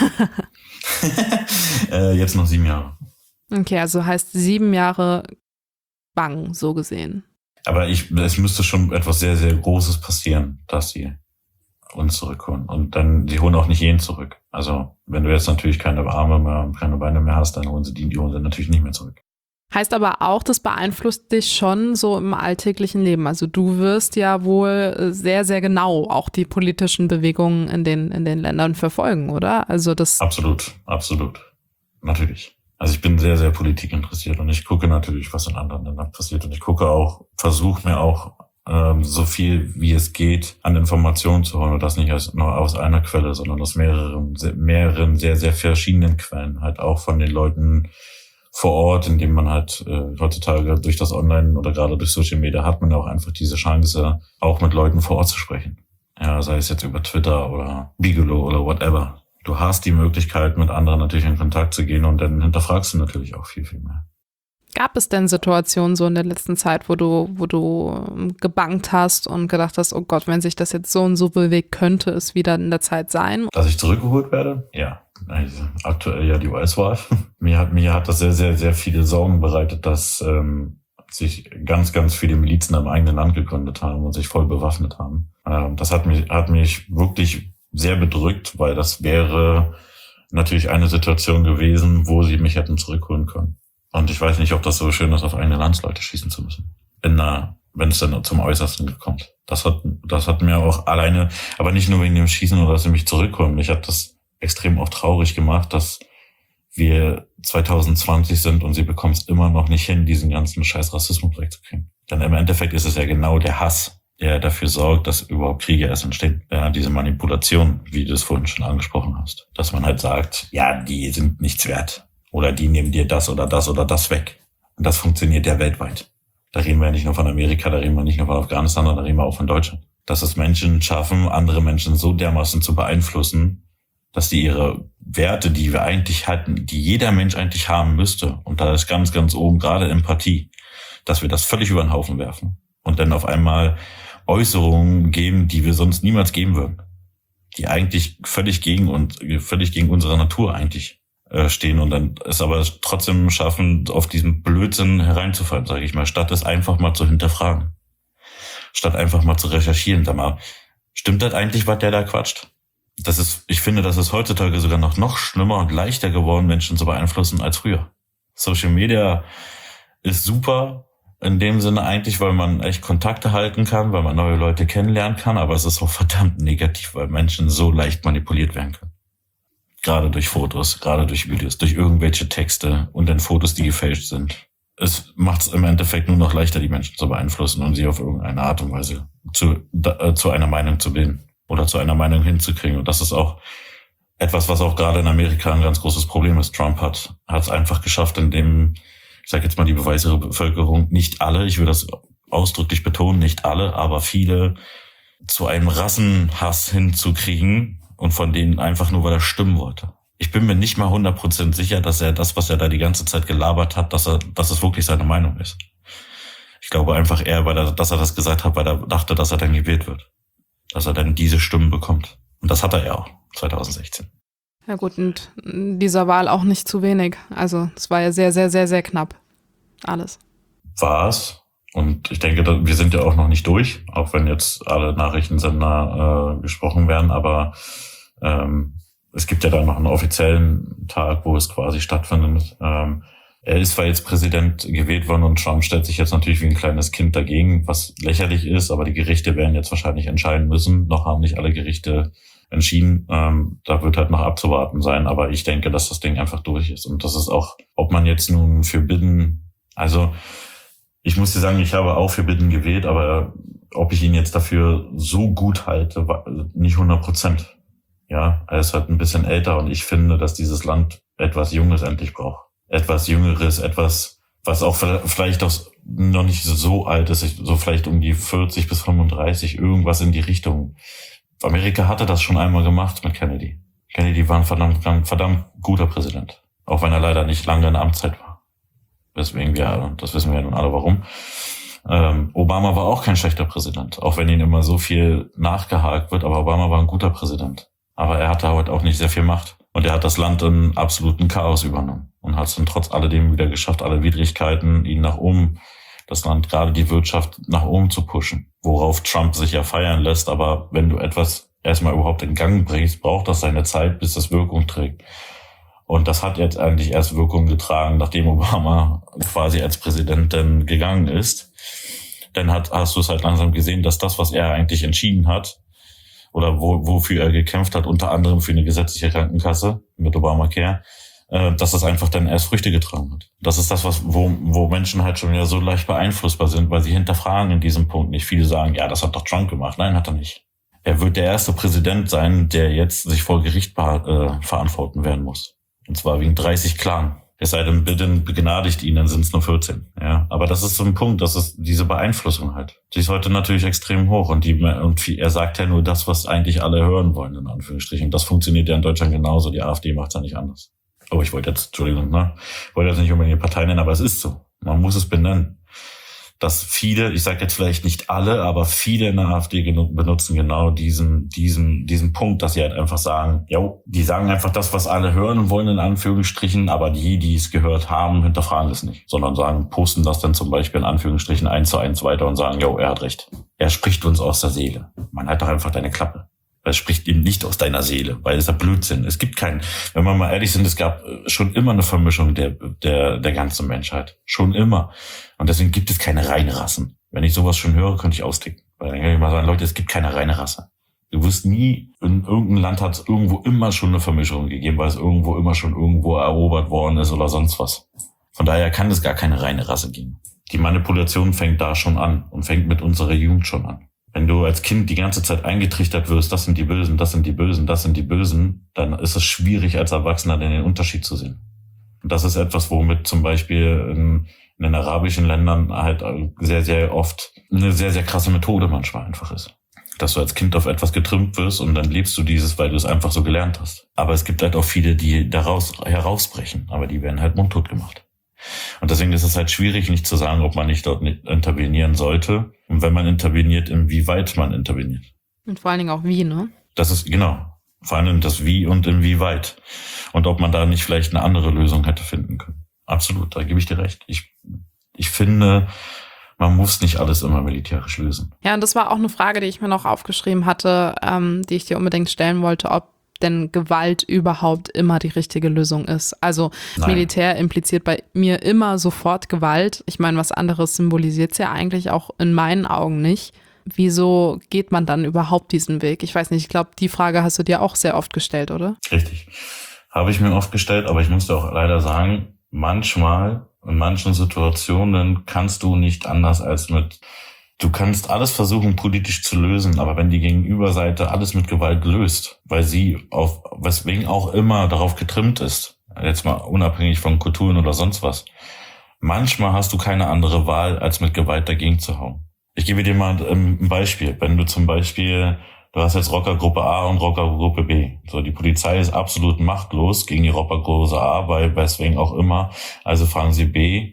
Jetzt noch 7 Jahre. Okay, also heißt 7 Jahre bang, so gesehen. Aber es müsste schon etwas sehr, sehr Großes passieren, dass sie uns zurückholen. Und dann, sie holen auch nicht jeden zurück. Also, wenn du jetzt natürlich keine Arme mehr und keine Beine mehr hast, dann holen sie die holen sie natürlich nicht mehr zurück. Heißt aber auch, das beeinflusst dich schon so im alltäglichen Leben. Also du wirst ja wohl sehr, sehr genau auch die politischen Bewegungen in den Ländern verfolgen, oder? Also das. Absolut. Natürlich. Also ich bin sehr, sehr politikinteressiert und ich gucke natürlich, was in anderen Ländern passiert. Und ich versuche mir auch so viel wie es geht an Informationen zu holen. Und das nicht nur aus einer Quelle, sondern aus mehreren sehr, sehr verschiedenen Quellen. Halt auch von den Leuten vor Ort, indem man halt heutzutage durch das Online oder gerade durch Social Media hat man auch einfach diese Chance, auch mit Leuten vor Ort zu sprechen. Ja, sei es jetzt über Twitter oder Bigelow oder whatever. Du hast die Möglichkeit, mit anderen natürlich in Kontakt zu gehen und dann hinterfragst du natürlich auch viel, viel mehr. Gab es denn Situationen so in der letzten Zeit, wo du gebangt hast und gedacht hast, oh Gott, wenn sich das jetzt so und so bewegt, könnte es wieder in der Zeit sein? Dass ich zurückgeholt werde? Ja. Also aktuell ja die US-Wahl. Mir hat das sehr, sehr, sehr viele Sorgen bereitet, dass sich ganz, ganz viele Milizen im eigenen Land gegründet haben und sich voll bewaffnet haben. Das hat mich wirklich sehr bedrückt, weil das wäre natürlich eine Situation gewesen, wo sie mich hätten zurückholen können. Und ich weiß nicht, ob das so schön ist, auf eigene Landsleute schießen zu müssen. Wenn es dann zum Äußersten kommt. Das hat mir auch alleine, aber nicht nur wegen dem Schießen oder dass sie mich zurückholen. Mich hat das extrem auch traurig gemacht, dass wir 2020 sind und sie bekommen es immer noch nicht hin, diesen ganzen scheiß Rassismus wegzukriegen. Denn im Endeffekt ist es ja genau der Hass, der dafür sorgt, dass überhaupt Kriege erst entstehen. Ja, diese Manipulation, wie du es vorhin schon angesprochen hast. Dass man halt sagt, ja, die sind nichts wert. Oder die nehmen dir das oder das oder das weg. Und das funktioniert ja weltweit. Da reden wir ja nicht nur von Amerika, da reden wir nicht nur von Afghanistan, sondern da reden wir auch von Deutschland. Dass es Menschen schaffen, andere Menschen so dermaßen zu beeinflussen, dass die ihre Werte, die wir eigentlich hatten, die jeder Mensch eigentlich haben müsste, und da ist ganz, ganz oben gerade Empathie, dass wir das völlig über den Haufen werfen und dann auf einmal Äußerungen geben, die wir sonst niemals geben würden, die eigentlich völlig gegen unsere Natur eigentlich stehen und dann es aber trotzdem schaffen, auf diesen Blödsinn hereinzufallen, sage ich mal, statt es einfach mal zu hinterfragen, statt einfach mal zu recherchieren. Sag mal, stimmt das eigentlich, was der da quatscht? Ich finde, das ist heutzutage sogar noch schlimmer und leichter geworden, Menschen zu beeinflussen als früher. Social Media ist super, in dem Sinne eigentlich, weil man echt Kontakte halten kann, weil man neue Leute kennenlernen kann, aber es ist auch verdammt negativ, weil Menschen so leicht manipuliert werden können. Gerade durch Fotos, gerade durch Videos, durch irgendwelche Texte und dann Fotos, die gefälscht sind. Es macht es im Endeffekt nur noch leichter, die Menschen zu beeinflussen und sie auf irgendeine Art und Weise zu einer Meinung zu bilden oder zu einer Meinung hinzukriegen. Und das ist auch etwas, was auch gerade in Amerika ein ganz großes Problem ist. Trump hat es einfach geschafft, indem, ich sage jetzt mal die beweisere Bevölkerung, nicht alle, ich will das ausdrücklich betonen, nicht alle, aber viele zu einem Rassenhass hinzukriegen und von denen einfach nur, weil er stimmen wollte. Ich bin mir nicht mal 100% sicher, dass er das, was er da die ganze Zeit gelabert hat, dass es wirklich seine Meinung ist. Ich glaube einfach eher, dass er das gesagt hat, weil er dachte, dass er dann gewählt wird. Dass er dann diese Stimmen bekommt. Und das hat er ja auch 2016. Ja gut, und dieser Wahl auch nicht zu wenig. Also es war ja sehr, sehr, sehr, sehr knapp. Alles. War es. Und ich denke, wir sind ja auch noch nicht durch, auch wenn jetzt alle Nachrichtensender gesprochen werden. Aber es gibt ja dann noch einen offiziellen Tag, wo es quasi stattfindet. Er ist zwar jetzt Präsident gewählt worden und Trump stellt sich jetzt natürlich wie ein kleines Kind dagegen, was lächerlich ist, aber die Gerichte werden jetzt wahrscheinlich entscheiden müssen. Noch haben nicht alle Gerichte entschieden. Da wird halt noch abzuwarten sein, aber ich denke, dass das Ding einfach durch ist. Und das ist auch, ob man jetzt nun für Biden, also ich muss dir sagen, ich habe auch für Biden gewählt, aber ob ich ihn jetzt dafür so gut halte, nicht 100%. Ja, er ist halt ein bisschen älter und ich finde, dass dieses Land etwas Junges endlich braucht. Etwas Jüngeres, etwas, was auch vielleicht auch noch nicht so alt ist, so vielleicht um die 40 bis 35, irgendwas in die Richtung. Amerika hatte das schon einmal gemacht mit Kennedy. Kennedy war ein verdammt guter Präsident, auch wenn er leider nicht lange in der Amtszeit war. Deswegen, das wissen wir ja nun alle warum. Obama war auch kein schlechter Präsident, auch wenn ihm immer so viel nachgehakt wird, aber Obama war ein guter Präsident. Aber er hatte halt auch nicht sehr viel Macht. Und er hat das Land in absoluten Chaos übernommen und hat es dann trotz alledem wieder geschafft, alle Widrigkeiten, ihn nach oben, das Land, gerade die Wirtschaft, nach oben zu pushen. Worauf Trump sich ja feiern lässt. Aber wenn du etwas erstmal überhaupt in Gang bringst, braucht das seine Zeit, bis das Wirkung trägt. Und das hat jetzt eigentlich erst Wirkung getragen, nachdem Obama quasi als Präsident dann gegangen ist. Dann hast du es halt langsam gesehen, dass das, was er eigentlich entschieden hat, oder wofür er gekämpft hat, unter anderem für eine gesetzliche Krankenkasse mit Obamacare, dass das einfach dann erst Früchte getragen hat. Das ist das, wo Menschen halt schon wieder so leicht beeinflussbar sind, weil sie hinterfragen in diesem Punkt nicht. Viele sagen, ja, das hat doch Trump gemacht. Nein, hat er nicht. Er wird der erste Präsident sein, der jetzt sich vor Gericht verantworten werden muss. Und zwar wegen 30 Klagen. Es sei denn, Biden begnadigt ihn, dann sind es nur 14. Ja, aber das ist so ein Punkt, das ist diese Beeinflussung halt. Die ist heute natürlich extrem hoch und er sagt ja nur das, was eigentlich alle hören wollen, in Anführungsstrichen. Das funktioniert ja in Deutschland genauso. Die AfD macht es ja nicht anders. Oh, ich wollte jetzt nicht unbedingt die Partei nennen, aber es ist so. Man muss es benennen. Dass viele, ich sage jetzt vielleicht nicht alle, aber viele in der AfD benutzen genau diesen Punkt, dass sie halt einfach sagen, die sagen einfach das, was alle hören wollen, in Anführungsstrichen, aber die es gehört haben, hinterfragen es nicht, sondern posten das dann zum Beispiel in Anführungsstrichen 1:1 weiter und sagen, er hat recht. Er spricht uns aus der Seele. Man hat doch einfach deine Klappe. Es spricht ihm nicht aus deiner Seele, weil es ist ja Blödsinn. Es gibt wenn wir mal ehrlich sind, es gab schon immer eine Vermischung der ganzen Menschheit. Schon immer. Und deswegen gibt es keine reinen Rassen. Wenn ich sowas schon höre, könnte ich austicken. Weil dann kann ich mal sagen, Leute, es gibt keine reine Rasse. Du wirst nie, in irgendeinem Land hat es irgendwo immer schon eine Vermischung gegeben, weil es irgendwo immer schon irgendwo erobert worden ist oder sonst was. Von daher kann es gar keine reine Rasse geben. Die Manipulation fängt da schon an und fängt mit unserer Jugend schon an. Wenn du als Kind die ganze Zeit eingetrichtert wirst, das sind die Bösen, das sind die Bösen, das sind die Bösen, dann ist es schwierig als Erwachsener den Unterschied zu sehen. Und das ist etwas, womit zum Beispiel in den arabischen Ländern halt sehr, sehr oft eine sehr, sehr krasse Methode manchmal einfach ist. Dass du als Kind auf etwas getrimmt wirst und dann lebst du dieses, weil du es einfach so gelernt hast. Aber es gibt halt auch viele, die daraus herausbrechen, aber die werden halt mundtot gemacht. Und deswegen ist es halt schwierig, nicht zu sagen, ob man nicht dort intervenieren sollte. Und wenn man interveniert, inwieweit man interveniert. Und vor allen Dingen auch wie, ne? Das ist, genau. Vor allem das Wie und inwieweit. Und ob man da nicht vielleicht eine andere Lösung hätte finden können. Absolut, da gebe ich dir recht. Ich finde, man muss nicht alles immer militärisch lösen. Ja, und das war auch eine Frage, die ich mir noch aufgeschrieben hatte, die ich dir unbedingt stellen wollte, ob denn Gewalt überhaupt immer die richtige Lösung ist. Also Nein. Militär impliziert bei mir immer sofort Gewalt. Ich meine, was anderes symbolisiert es ja eigentlich auch in meinen Augen nicht. Wieso geht man dann überhaupt diesen Weg? Ich weiß nicht, ich glaube, die Frage hast du dir auch sehr oft gestellt, oder? Richtig. Habe ich mir oft gestellt, aber ich muss dir auch leider sagen, manchmal, in manchen Situationen kannst du nicht anders als du kannst alles versuchen, politisch zu lösen, aber wenn die Gegenüberseite alles mit Gewalt löst, weil sie weswegen auch immer darauf getrimmt ist, jetzt mal unabhängig von Kulturen oder sonst was, manchmal hast du keine andere Wahl, als mit Gewalt dagegen zu hauen. Ich gebe dir mal ein Beispiel. Wenn du zum Beispiel, du hast jetzt Rockergruppe A und Rockergruppe B. So, die Polizei ist absolut machtlos gegen die Rockergruppe A, weil weswegen auch immer. Also fragen sie B,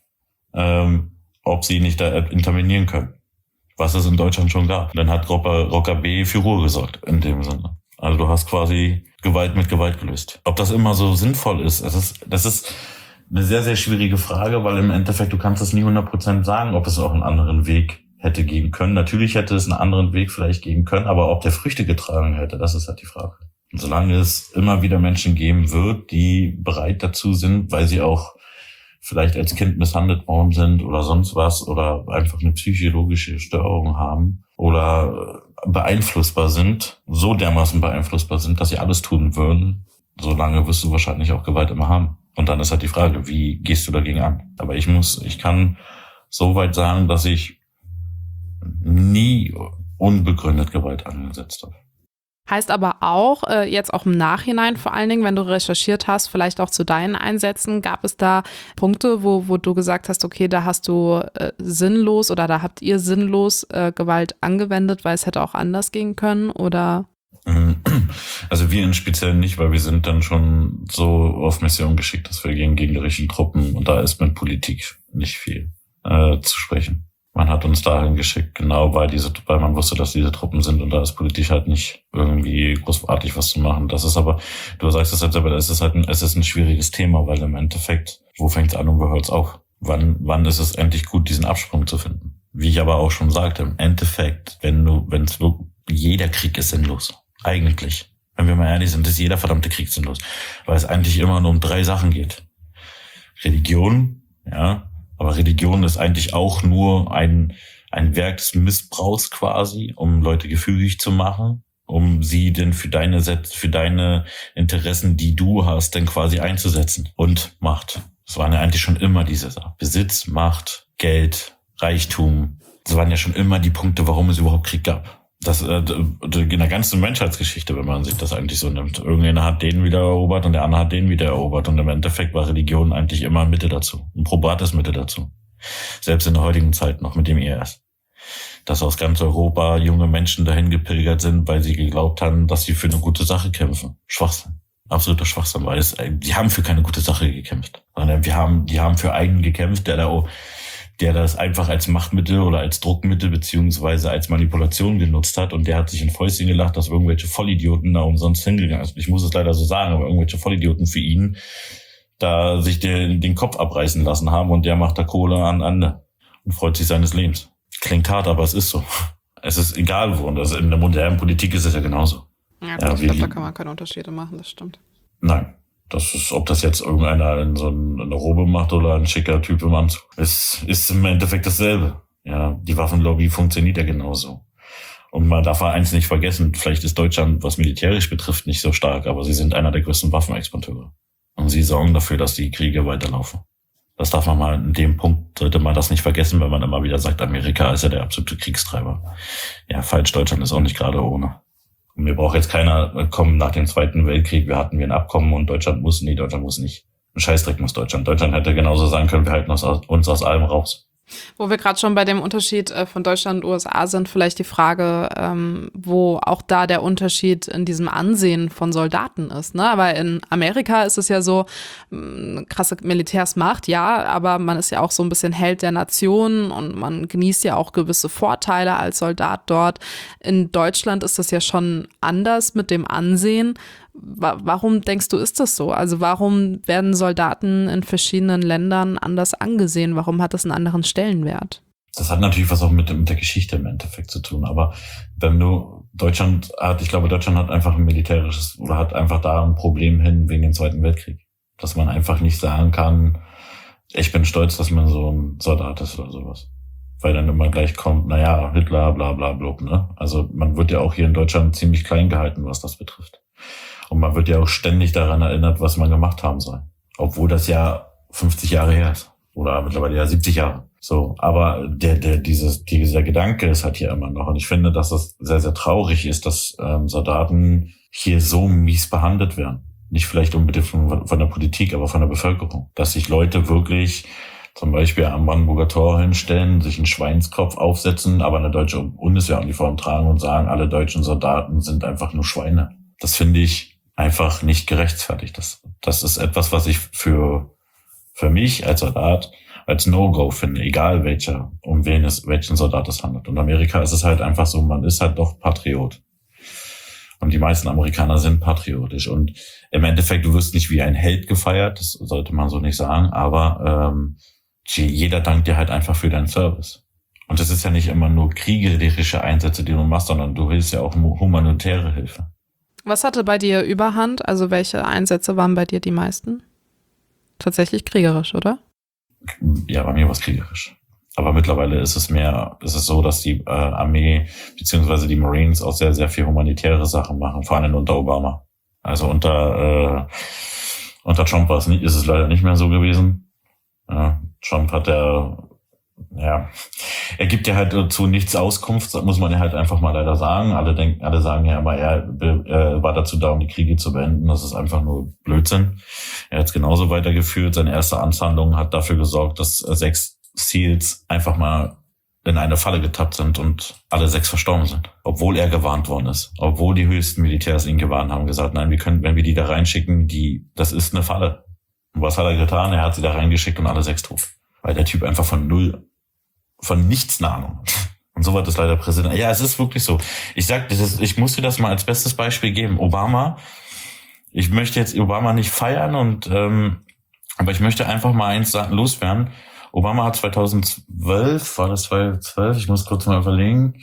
ob sie nicht da intervenieren können. Was es in Deutschland schon gab. Dann hat Rocker B für Ruhe gesorgt, in dem Sinne. Also du hast quasi Gewalt mit Gewalt gelöst. Ob das immer so sinnvoll ist, das ist eine sehr, sehr schwierige Frage, weil im Endeffekt, du kannst es nie 100% sagen, ob es auch einen anderen Weg hätte gehen können. Natürlich hätte es einen anderen Weg vielleicht gehen können, aber ob der Früchte getragen hätte, das ist halt die Frage. Und solange es immer wieder Menschen geben wird, die bereit dazu sind, weil sie auch vielleicht als Kind misshandelt worden sind oder sonst was oder einfach eine psychologische Störung haben oder beeinflussbar sind, so dermaßen beeinflussbar sind, dass sie alles tun würden, solange wirst du wahrscheinlich auch Gewalt immer haben. Und dann ist halt die Frage, wie gehst du dagegen an? Aber ich kann so weit sagen, dass ich nie unbegründet Gewalt angesetzt habe. Heißt aber auch, jetzt auch im Nachhinein vor allen Dingen, wenn du recherchiert hast, vielleicht auch zu deinen Einsätzen, gab es da Punkte, wo du gesagt hast, okay, da hast du sinnlos oder da habt ihr sinnlos Gewalt angewendet, weil es hätte auch anders gehen können, oder? Also wir in Speziellen nicht, weil wir sind dann schon so auf Mission geschickt, dass wir gegen gegnerischen Truppen, und da ist mit Politik nicht viel zu sprechen. Man hat uns dahin geschickt, genau weil man wusste, dass diese Truppen sind, und da ist politisch halt nicht irgendwie großartig was zu machen. Das ist aber, du sagst es halt selber, es ist ein schwieriges Thema, weil im Endeffekt, wo fängt es an und wo hört es auf? Wann ist es endlich gut, diesen Absprung zu finden? Wie ich aber auch schon sagte, im Endeffekt, jeder Krieg ist sinnlos. Eigentlich. Wenn wir mal ehrlich sind, ist jeder verdammte Krieg sinnlos. Weil es eigentlich immer nur um 3 Sachen geht. Religion, ja, aber Religion ist eigentlich auch nur ein Werk des Missbrauchs quasi, um Leute gefügig zu machen, um sie denn für deine Interessen, die du hast, dann quasi einzusetzen. Und Macht. Das waren ja eigentlich schon immer diese Sachen. Besitz, Macht, Geld, Reichtum. Das waren ja schon immer die Punkte, warum es überhaupt Krieg gab. Das in der ganzen Menschheitsgeschichte, wenn man sich das eigentlich so nimmt. Irgendeiner hat den wieder erobert und der andere hat den wieder erobert. Und im Endeffekt war Religion eigentlich immer ein Mittel dazu. Ein probates Mittel dazu. Selbst in der heutigen Zeit noch mit dem IS. Dass aus ganz Europa junge Menschen dahin gepilgert sind, weil sie geglaubt haben, dass sie für eine gute Sache kämpfen. Schwachsinn. Absoluter Schwachsinn, weil die haben für keine gute Sache gekämpft. Sondern die haben für einen gekämpft, der das einfach als Machtmittel oder als Druckmittel beziehungsweise als Manipulation genutzt hat, und der hat sich in Fäustchen gelacht, dass irgendwelche Vollidioten da umsonst hingegangen sind. Ich muss es leider so sagen, aber irgendwelche Vollidioten für ihn da sich den Kopf abreißen lassen haben, und der macht da Kohle an Ende und freut sich seines Lebens. Klingt hart, aber es ist so. Es ist egal wo, und das in der modernen Politik ist es ja genauso. Ja, ich glaube, da kann man keine Unterschiede machen, das stimmt. Nein. Das ist, ob das jetzt irgendeiner in so eine Robe macht oder ein schicker Typ im Anzug. Es ist im Endeffekt dasselbe. Ja, die Waffenlobby funktioniert ja genauso. Und man darf eins nicht vergessen, vielleicht ist Deutschland, was militärisch betrifft, nicht so stark, aber sie sind einer der größten Waffenexporteure. Und sie sorgen dafür, dass die Kriege weiterlaufen. Das darf man mal, in dem Punkt sollte man das nicht vergessen, wenn man immer wieder sagt, Amerika ist ja der absolute Kriegstreiber. Ja, falsch, Deutschland ist auch nicht gerade ohne. Und mir braucht jetzt keiner kommen nach dem Zweiten Weltkrieg, wir hatten ein Abkommen und Deutschland muss nicht. Ein Scheißdreck muss Deutschland. Deutschland hätte genauso sagen können, wir halten uns aus allem raus. Wo wir gerade schon bei dem Unterschied von Deutschland und USA sind, vielleicht die Frage, wo auch da der Unterschied in diesem Ansehen von Soldaten ist. Ne? Aber in Amerika ist es ja so, krasse Militärsmacht, ja, aber man ist ja auch so ein bisschen Held der Nation und man genießt ja auch gewisse Vorteile als Soldat dort. In Deutschland ist das ja schon anders mit dem Ansehen. Warum denkst du, ist das so? Also warum werden Soldaten in verschiedenen Ländern anders angesehen? Warum hat das einen anderen Stellenwert? Das hat natürlich was auch mit der Geschichte im Endeffekt zu tun. Aber wenn du Deutschland hat einfach ein militärisches oder hat einfach da ein Problem hin wegen dem Zweiten Weltkrieg. Dass man einfach nicht sagen kann, ich bin stolz, dass man so ein Soldat ist oder sowas. Weil dann immer gleich kommt, Hitler, bla bla bla, ne? Also man wird ja auch hier in Deutschland ziemlich klein gehalten, was das betrifft. Und man wird ja auch ständig daran erinnert, was man gemacht haben soll. Obwohl das ja 50 Jahre her ist. Oder mittlerweile ja 70 Jahre. So, aber dieser Gedanke ist halt hier immer noch. Und ich finde, dass das sehr, sehr traurig ist, dass Soldaten hier so mies behandelt werden. Nicht vielleicht unbedingt von der Politik, aber von der Bevölkerung. Dass sich Leute wirklich zum Beispiel am Brandenburger Tor hinstellen, sich einen Schweinskopf aufsetzen, aber eine deutsche Bundeswehruniform tragen und sagen, alle deutschen Soldaten sind einfach nur Schweine. Das finde ich einfach nicht gerechtfertigt. Das ist etwas, was ich für mich als Soldat als No-Go finde, egal welchen Soldat es handelt. Und in Amerika ist es halt einfach so, man ist halt doch Patriot. Und die meisten Amerikaner sind patriotisch. Und im Endeffekt, du wirst nicht wie ein Held gefeiert, das sollte man so nicht sagen, aber jeder dankt dir halt einfach für deinen Service. Und es ist ja nicht immer nur kriegerische Einsätze, die du machst, sondern du willst ja auch humanitäre Hilfe. Was hatte bei dir Überhand? Also welche Einsätze waren bei dir die meisten? Tatsächlich kriegerisch, oder? Ja, bei mir war es kriegerisch. Aber mittlerweile ist es so, dass die Armee bzw. die Marines auch sehr, sehr viel humanitäre Sachen machen, vor allem unter Obama. Also unter Trump ist es leider nicht mehr so gewesen. Trump hat er gibt ja halt dazu nichts Auskunft, muss man ja halt einfach mal leider sagen. Alle sagen ja immer, er war dazu da, um die Kriege zu beenden. Das ist einfach nur Blödsinn. Er hat es genauso weitergeführt. Seine erste Amtshandlung hat dafür gesorgt, dass 6 SEALs einfach mal in eine Falle getappt sind und alle 6 verstorben sind. Obwohl er gewarnt worden ist. Obwohl die höchsten Militärs ihn gewarnt haben, gesagt, nein, wenn wir die da reinschicken, das ist eine Falle. Und was hat er getan? Er hat sie da reingeschickt und alle 6 tot. Weil der Typ einfach von nichts eine Ahnung hat. Und so war das leider Präsident. Ja, es ist wirklich so. Ich muss dir das mal als bestes Beispiel geben. Obama, ich möchte jetzt Obama nicht feiern aber ich möchte einfach mal eins loswerden. Obama hat 2012, war das 2012? Ich muss kurz mal überlegen.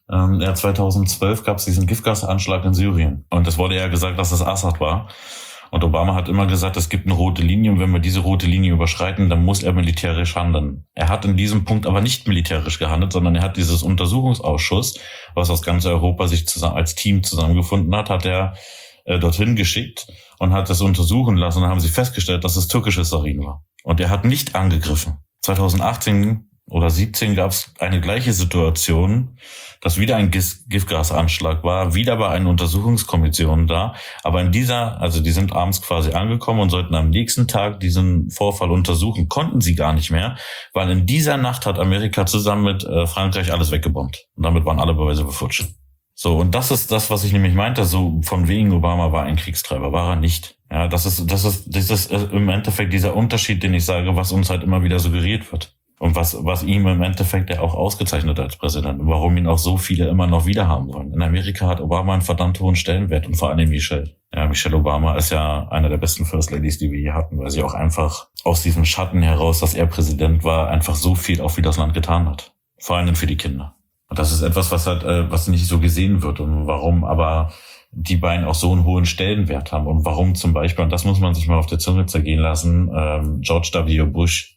2012 gab es diesen Giftgasanschlag in Syrien. Und es wurde ja gesagt, dass das Assad war. Und Obama hat immer gesagt, es gibt eine rote Linie und wenn wir diese rote Linie überschreiten, dann muss er militärisch handeln. Er hat in diesem Punkt aber nicht militärisch gehandelt, sondern er hat dieses Untersuchungsausschuss, was aus ganz Europa sich als Team zusammengefunden hat er dorthin geschickt und hat das untersuchen lassen. Und dann haben sie festgestellt, dass es türkisches Sarin war. Und er hat nicht angegriffen. 2018 oder 17 gab es eine gleiche Situation, dass wieder ein Giftgasanschlag war, wieder bei einer Untersuchungskommission da. Aber die sind abends quasi angekommen und sollten am nächsten Tag diesen Vorfall untersuchen, konnten sie gar nicht mehr, weil in dieser Nacht hat Amerika zusammen mit Frankreich alles weggebombt. Und damit waren alle Beweise verfutscht. So, und das ist das, was ich nämlich meinte, so von wegen Obama war ein Kriegstreiber, war er nicht. Ja, das ist im Endeffekt dieser Unterschied, den ich sage, was uns halt immer wieder suggeriert wird. Und was ihm im Endeffekt ja auch ausgezeichnet hat als Präsident und warum ihn auch so viele immer noch wieder haben wollen. In Amerika hat Obama einen verdammt hohen Stellenwert und vor allem Michelle. Ja, Michelle Obama ist ja eine der besten First Ladies, die wir hier hatten, weil sie auch einfach aus diesem Schatten heraus, dass er Präsident war, einfach so viel auch für das Land getan hat. Vor allem für die Kinder. Und das ist etwas, was nicht so gesehen wird und warum aber die beiden auch so einen hohen Stellenwert haben und warum zum Beispiel, und das muss man sich mal auf der Zunge zergehen lassen, George W. Bush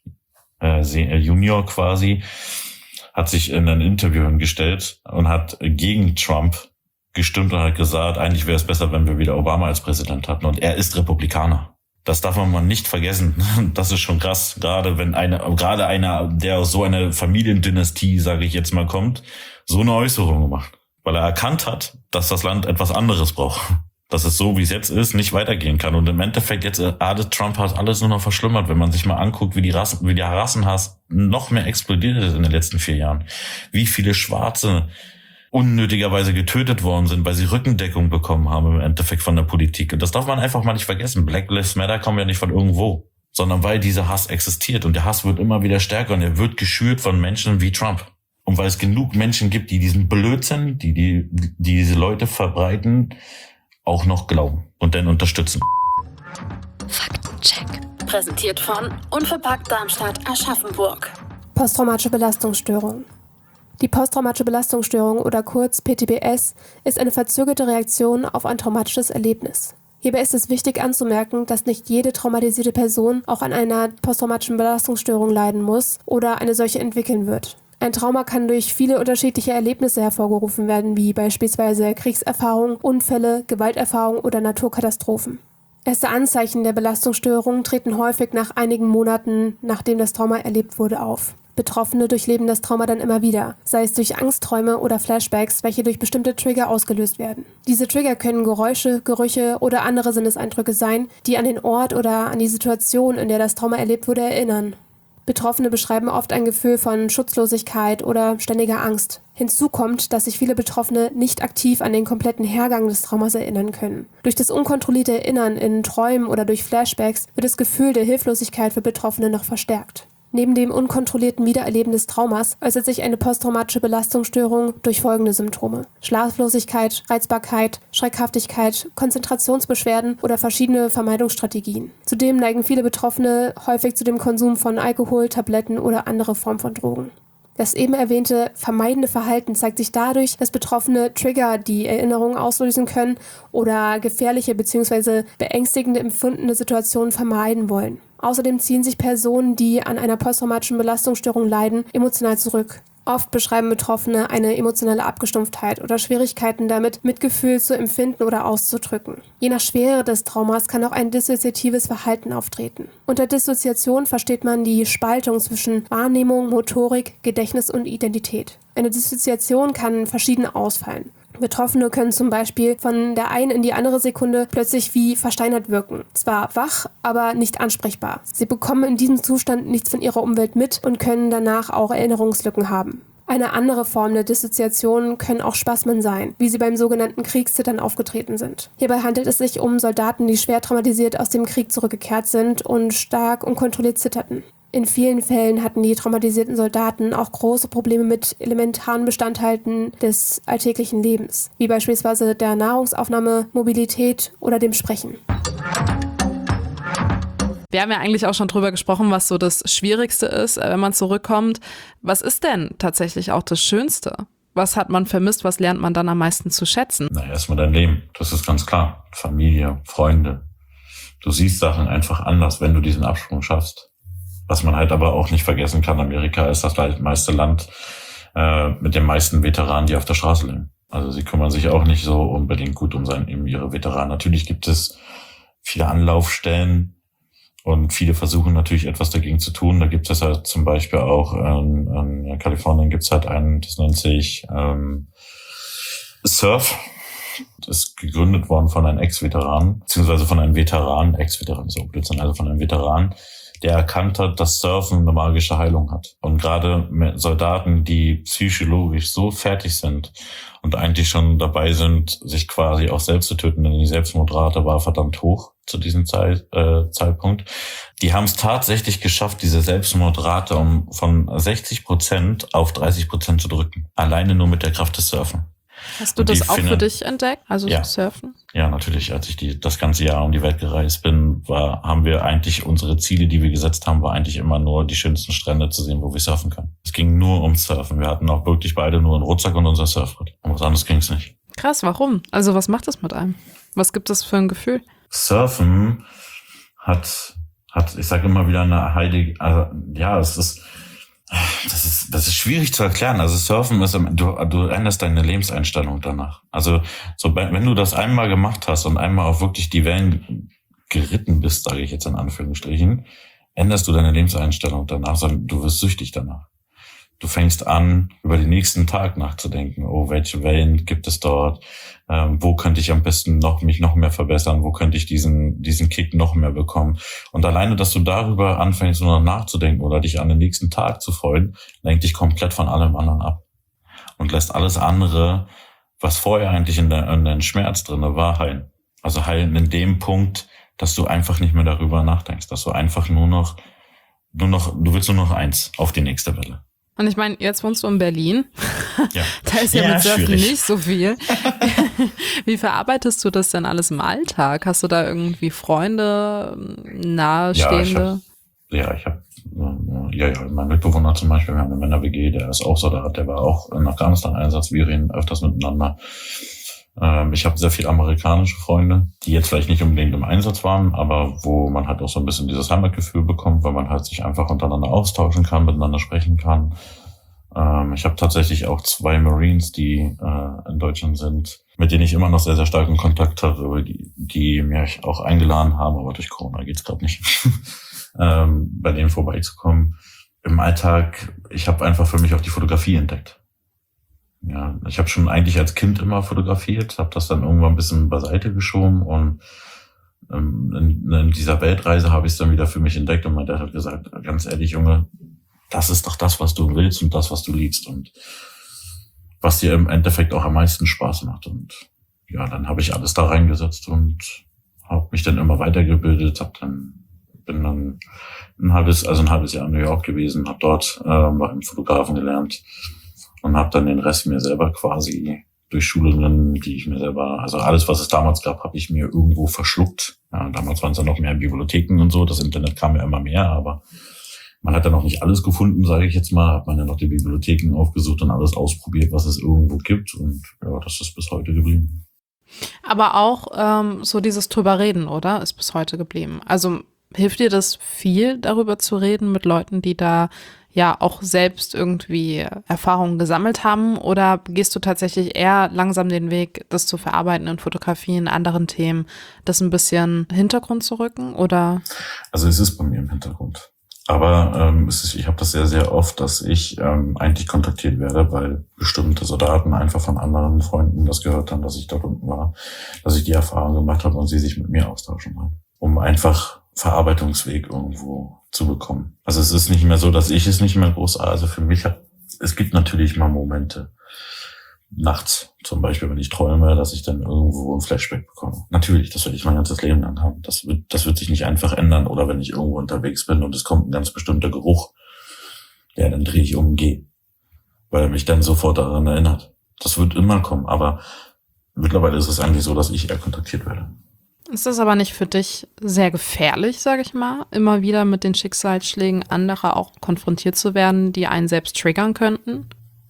Junior quasi, hat sich in ein Interview hingestellt und hat gegen Trump gestimmt und hat gesagt, eigentlich wäre es besser, wenn wir wieder Obama als Präsident hatten. Und er ist Republikaner. Das darf man mal nicht vergessen. Das ist schon krass, gerade einer, der aus so einer Familiendynastie, sage ich jetzt mal, kommt, so eine Äußerung gemacht. Weil er erkannt hat, dass das Land etwas anderes braucht. Dass es so, wie es jetzt ist, nicht weitergehen kann. Und im Endeffekt Trump hat alles nur noch verschlimmert, wenn man sich mal anguckt, wie der Rassenhass noch mehr explodiert ist in den letzten 4 Jahren. Wie viele Schwarze unnötigerweise getötet worden sind, weil sie Rückendeckung bekommen haben im Endeffekt von der Politik. Und das darf man einfach mal nicht vergessen. Black Lives Matter kommen ja nicht von irgendwo, sondern weil dieser Hass existiert. Und der Hass wird immer wieder stärker und er wird geschürt von Menschen wie Trump. Und weil es genug Menschen gibt, die diesen Blödsinn, die diese Leute verbreiten, auch noch glauben und dann unterstützen. Faktencheck. Präsentiert von Unverpackt Darmstadt Aschaffenburg. Posttraumatische Belastungsstörung. Die posttraumatische Belastungsstörung oder kurz PTBS ist eine verzögerte Reaktion auf ein traumatisches Erlebnis. Hierbei ist es wichtig anzumerken, dass nicht jede traumatisierte Person auch an einer posttraumatischen Belastungsstörung leiden muss oder eine solche entwickeln wird. Ein Trauma kann durch viele unterschiedliche Erlebnisse hervorgerufen werden, wie beispielsweise Kriegserfahrung, Unfälle, Gewalterfahrung oder Naturkatastrophen. Erste Anzeichen der Belastungsstörung treten häufig nach einigen Monaten, nachdem das Trauma erlebt wurde, auf. Betroffene durchleben das Trauma dann immer wieder, sei es durch Angstträume oder Flashbacks, welche durch bestimmte Trigger ausgelöst werden. Diese Trigger können Geräusche, Gerüche oder andere Sinneseindrücke sein, die an den Ort oder an die Situation, in der das Trauma erlebt wurde, erinnern. Betroffene beschreiben oft ein Gefühl von Schutzlosigkeit oder ständiger Angst. Hinzu kommt, dass sich viele Betroffene nicht aktiv an den kompletten Hergang des Traumas erinnern können. Durch das unkontrollierte Erinnern in Träumen oder durch Flashbacks wird das Gefühl der Hilflosigkeit für Betroffene noch verstärkt. Neben dem unkontrollierten Wiedererleben des Traumas äußert sich eine posttraumatische Belastungsstörung durch folgende Symptome: Schlaflosigkeit, Reizbarkeit, Schreckhaftigkeit, Konzentrationsbeschwerden oder verschiedene Vermeidungsstrategien. Zudem neigen viele Betroffene häufig zu dem Konsum von Alkohol, Tabletten oder andere Formen von Drogen. Das eben erwähnte vermeidende Verhalten zeigt sich dadurch, dass Betroffene Trigger, die Erinnerungen auslösen können, oder gefährliche bzw. beängstigende empfundene Situationen vermeiden wollen. Außerdem ziehen sich Personen, die an einer posttraumatischen Belastungsstörung leiden, emotional zurück. Oft beschreiben Betroffene eine emotionale Abgestumpftheit oder Schwierigkeiten damit, Mitgefühl zu empfinden oder auszudrücken. Je nach Schwere des Traumas kann auch ein dissoziatives Verhalten auftreten. Unter Dissoziation versteht man die Spaltung zwischen Wahrnehmung, Motorik, Gedächtnis und Identität. Eine Dissoziation kann verschieden ausfallen. Betroffene können zum Beispiel von der einen in die andere Sekunde plötzlich wie versteinert wirken. Zwar wach, aber nicht ansprechbar. Sie bekommen in diesem Zustand nichts von ihrer Umwelt mit und können danach auch Erinnerungslücken haben. Eine andere Form der Dissoziation können auch Spasmen sein, wie sie beim sogenannten Kriegszittern aufgetreten sind. Hierbei handelt es sich um Soldaten, die schwer traumatisiert aus dem Krieg zurückgekehrt sind und stark unkontrolliert zitterten. In vielen Fällen hatten die traumatisierten Soldaten auch große Probleme mit elementaren Bestandteilen des alltäglichen Lebens, wie beispielsweise der Nahrungsaufnahme, Mobilität oder dem Sprechen. Wir haben ja eigentlich auch schon drüber gesprochen, was so das Schwierigste ist, wenn man zurückkommt. Was ist denn tatsächlich auch das Schönste? Was hat man vermisst? Was lernt man dann am meisten zu schätzen? Na, erstmal dein Leben. Das ist ganz klar. Familie, Freunde. Du siehst Sachen einfach anders, wenn du diesen Absprung schaffst. Was man halt aber auch nicht vergessen kann, Amerika ist das meiste Land mit den meisten Veteranen, die auf der Straße leben. Also sie kümmern sich auch nicht so unbedingt gut um ihre Veteranen. Natürlich gibt es viele Anlaufstellen und viele versuchen natürlich etwas dagegen zu tun. Da gibt es halt zum Beispiel auch in Kalifornien gibt es halt einen, das nennt sich Surf. Das ist gegründet worden von einem Ex-Veteran, beziehungsweise von einem Veteran, Ex-Veteran, so Blödsinn, also von einem Veteran, der erkannt hat, dass Surfen eine magische Heilung hat. Und gerade mit Soldaten, die psychologisch so fertig sind und eigentlich schon dabei sind, sich quasi auch selbst zu töten, denn die Selbstmordrate war verdammt hoch zu diesem Zeitpunkt. Die haben es tatsächlich geschafft, diese Selbstmordrate von 60% auf 30% zu drücken. Alleine nur mit der Kraft des Surfen. Hast du das auch für dich entdeckt? Also ja. Surfen? Ja, natürlich. Als ich das ganze Jahr um die Welt gereist bin, haben wir eigentlich unsere Ziele, die wir gesetzt haben, war eigentlich immer nur die schönsten Strände zu sehen, wo wir surfen können. Es ging nur ums Surfen. Wir hatten auch wirklich beide nur einen Rucksack und unser Surfbrett. Um was anderes ging es nicht. Krass, warum? Also was macht das mit einem? Was gibt es für ein Gefühl? Surfen hat, ich sage immer wieder eine heilige, also ja, das ist schwierig zu erklären. Also Surfen ist, du änderst deine Lebenseinstellung danach. Also wenn du das einmal gemacht hast und einmal auch wirklich die Wellen geritten bist, sage ich jetzt in Anführungsstrichen, änderst du deine Lebenseinstellung danach, sondern du wirst süchtig danach. Du fängst an, über den nächsten Tag nachzudenken. Oh, welche Wellen gibt es dort? Wo könnte ich am besten mich noch mehr verbessern? Wo könnte ich diesen Kick noch mehr bekommen? Und alleine, dass du darüber anfängst, nur noch nachzudenken oder dich an den nächsten Tag zu freuen, lenkt dich komplett von allem anderen ab. Und lässt alles andere, was vorher eigentlich in deinem Schmerz drinne war, heilen. Also heilen in dem Punkt, dass du einfach nicht mehr darüber nachdenkst. Dass du einfach du willst nur noch eins, auf die nächste Welle. Und ich meine, jetzt wohnst du in Berlin. Ja. Da ist ja mit Surfen schwierig. nicht so viel. Wie verarbeitest du das denn alles im Alltag? Hast du da irgendwie Freunde, Nahestehende? Ich mein Mitbewohner zum Beispiel, wir haben eine Männer-WG, der ist auch Soldat, der war auch in Afghanistan-Einsatz, wir reden öfters miteinander. Ich habe sehr viele amerikanische Freunde, die jetzt vielleicht nicht unbedingt im Einsatz waren, aber wo man halt auch so ein bisschen dieses Heimatgefühl bekommt, weil man halt sich einfach untereinander austauschen kann, miteinander sprechen kann. Ich habe tatsächlich auch 2 Marines, die in Deutschland sind, mit denen ich immer noch sehr, sehr starken Kontakt habe, die mich auch eingeladen haben, aber durch Corona geht's gerade nicht, bei denen vorbeizukommen. Im Alltag, ich habe einfach für mich auch die Fotografie entdeckt. Ja, ich habe schon eigentlich als Kind immer fotografiert, habe das dann irgendwann ein bisschen beiseite geschoben und in dieser Weltreise habe ich es dann wieder für mich entdeckt und mein Dad hat gesagt, ganz ehrlich, Junge, das ist doch das, was du willst und das, was du liebst und was dir im Endeffekt auch am meisten Spaß macht. Und ja, dann habe ich alles da reingesetzt und habe mich dann immer weitergebildet, bin dann ein halbes Jahr in New York gewesen, habe dort beim Fotografen gelernt und habe dann den Rest mir selber quasi durch Schulungen, die ich mir selber, also alles, was es damals gab, habe ich mir irgendwo verschluckt. Ja, damals waren es ja noch mehr Bibliotheken und so, das Internet kam ja immer mehr, aber man hat ja noch nicht alles gefunden, sage ich jetzt mal, hat man ja noch die Bibliotheken aufgesucht und alles ausprobiert, was es irgendwo gibt und ja, das ist bis heute geblieben. Aber auch so dieses drüber reden, oder? Ist bis heute geblieben. Also hilft dir das viel, darüber zu reden mit Leuten, die da ja auch selbst irgendwie Erfahrungen gesammelt haben? Oder gehst du tatsächlich eher langsam den Weg, das zu verarbeiten in Fotografie, in anderen Themen, das ein bisschen Hintergrund zu rücken? Oder? Also es ist bei mir im Hintergrund. Aber ich habe das sehr, sehr oft, dass ich eigentlich kontaktiert werde, weil bestimmte Soldaten einfach von anderen Freunden das gehört haben, dass ich dort unten war, dass ich die Erfahrung gemacht habe und sie sich mit mir austauschen wollen, um einfach Verarbeitungsweg irgendwo zu bekommen. Also es ist nicht mehr so, dass ich es nicht mehr also für mich es gibt natürlich mal Momente, nachts zum Beispiel, wenn ich träume, dass ich dann irgendwo ein Flashback bekomme. Natürlich, das werde ich mein ganzes Leben lang haben. Das wird sich nicht einfach ändern. Oder wenn ich irgendwo unterwegs bin und es kommt ein ganz bestimmter Geruch, ja, dann drehe ich um und gehe, weil er mich dann sofort daran erinnert. Das wird immer kommen, aber mittlerweile ist es eigentlich so, dass ich eher kontaktiert werde. Ist das aber nicht für dich sehr gefährlich, sage ich mal, immer wieder mit den Schicksalsschlägen anderer auch konfrontiert zu werden, die einen selbst triggern könnten?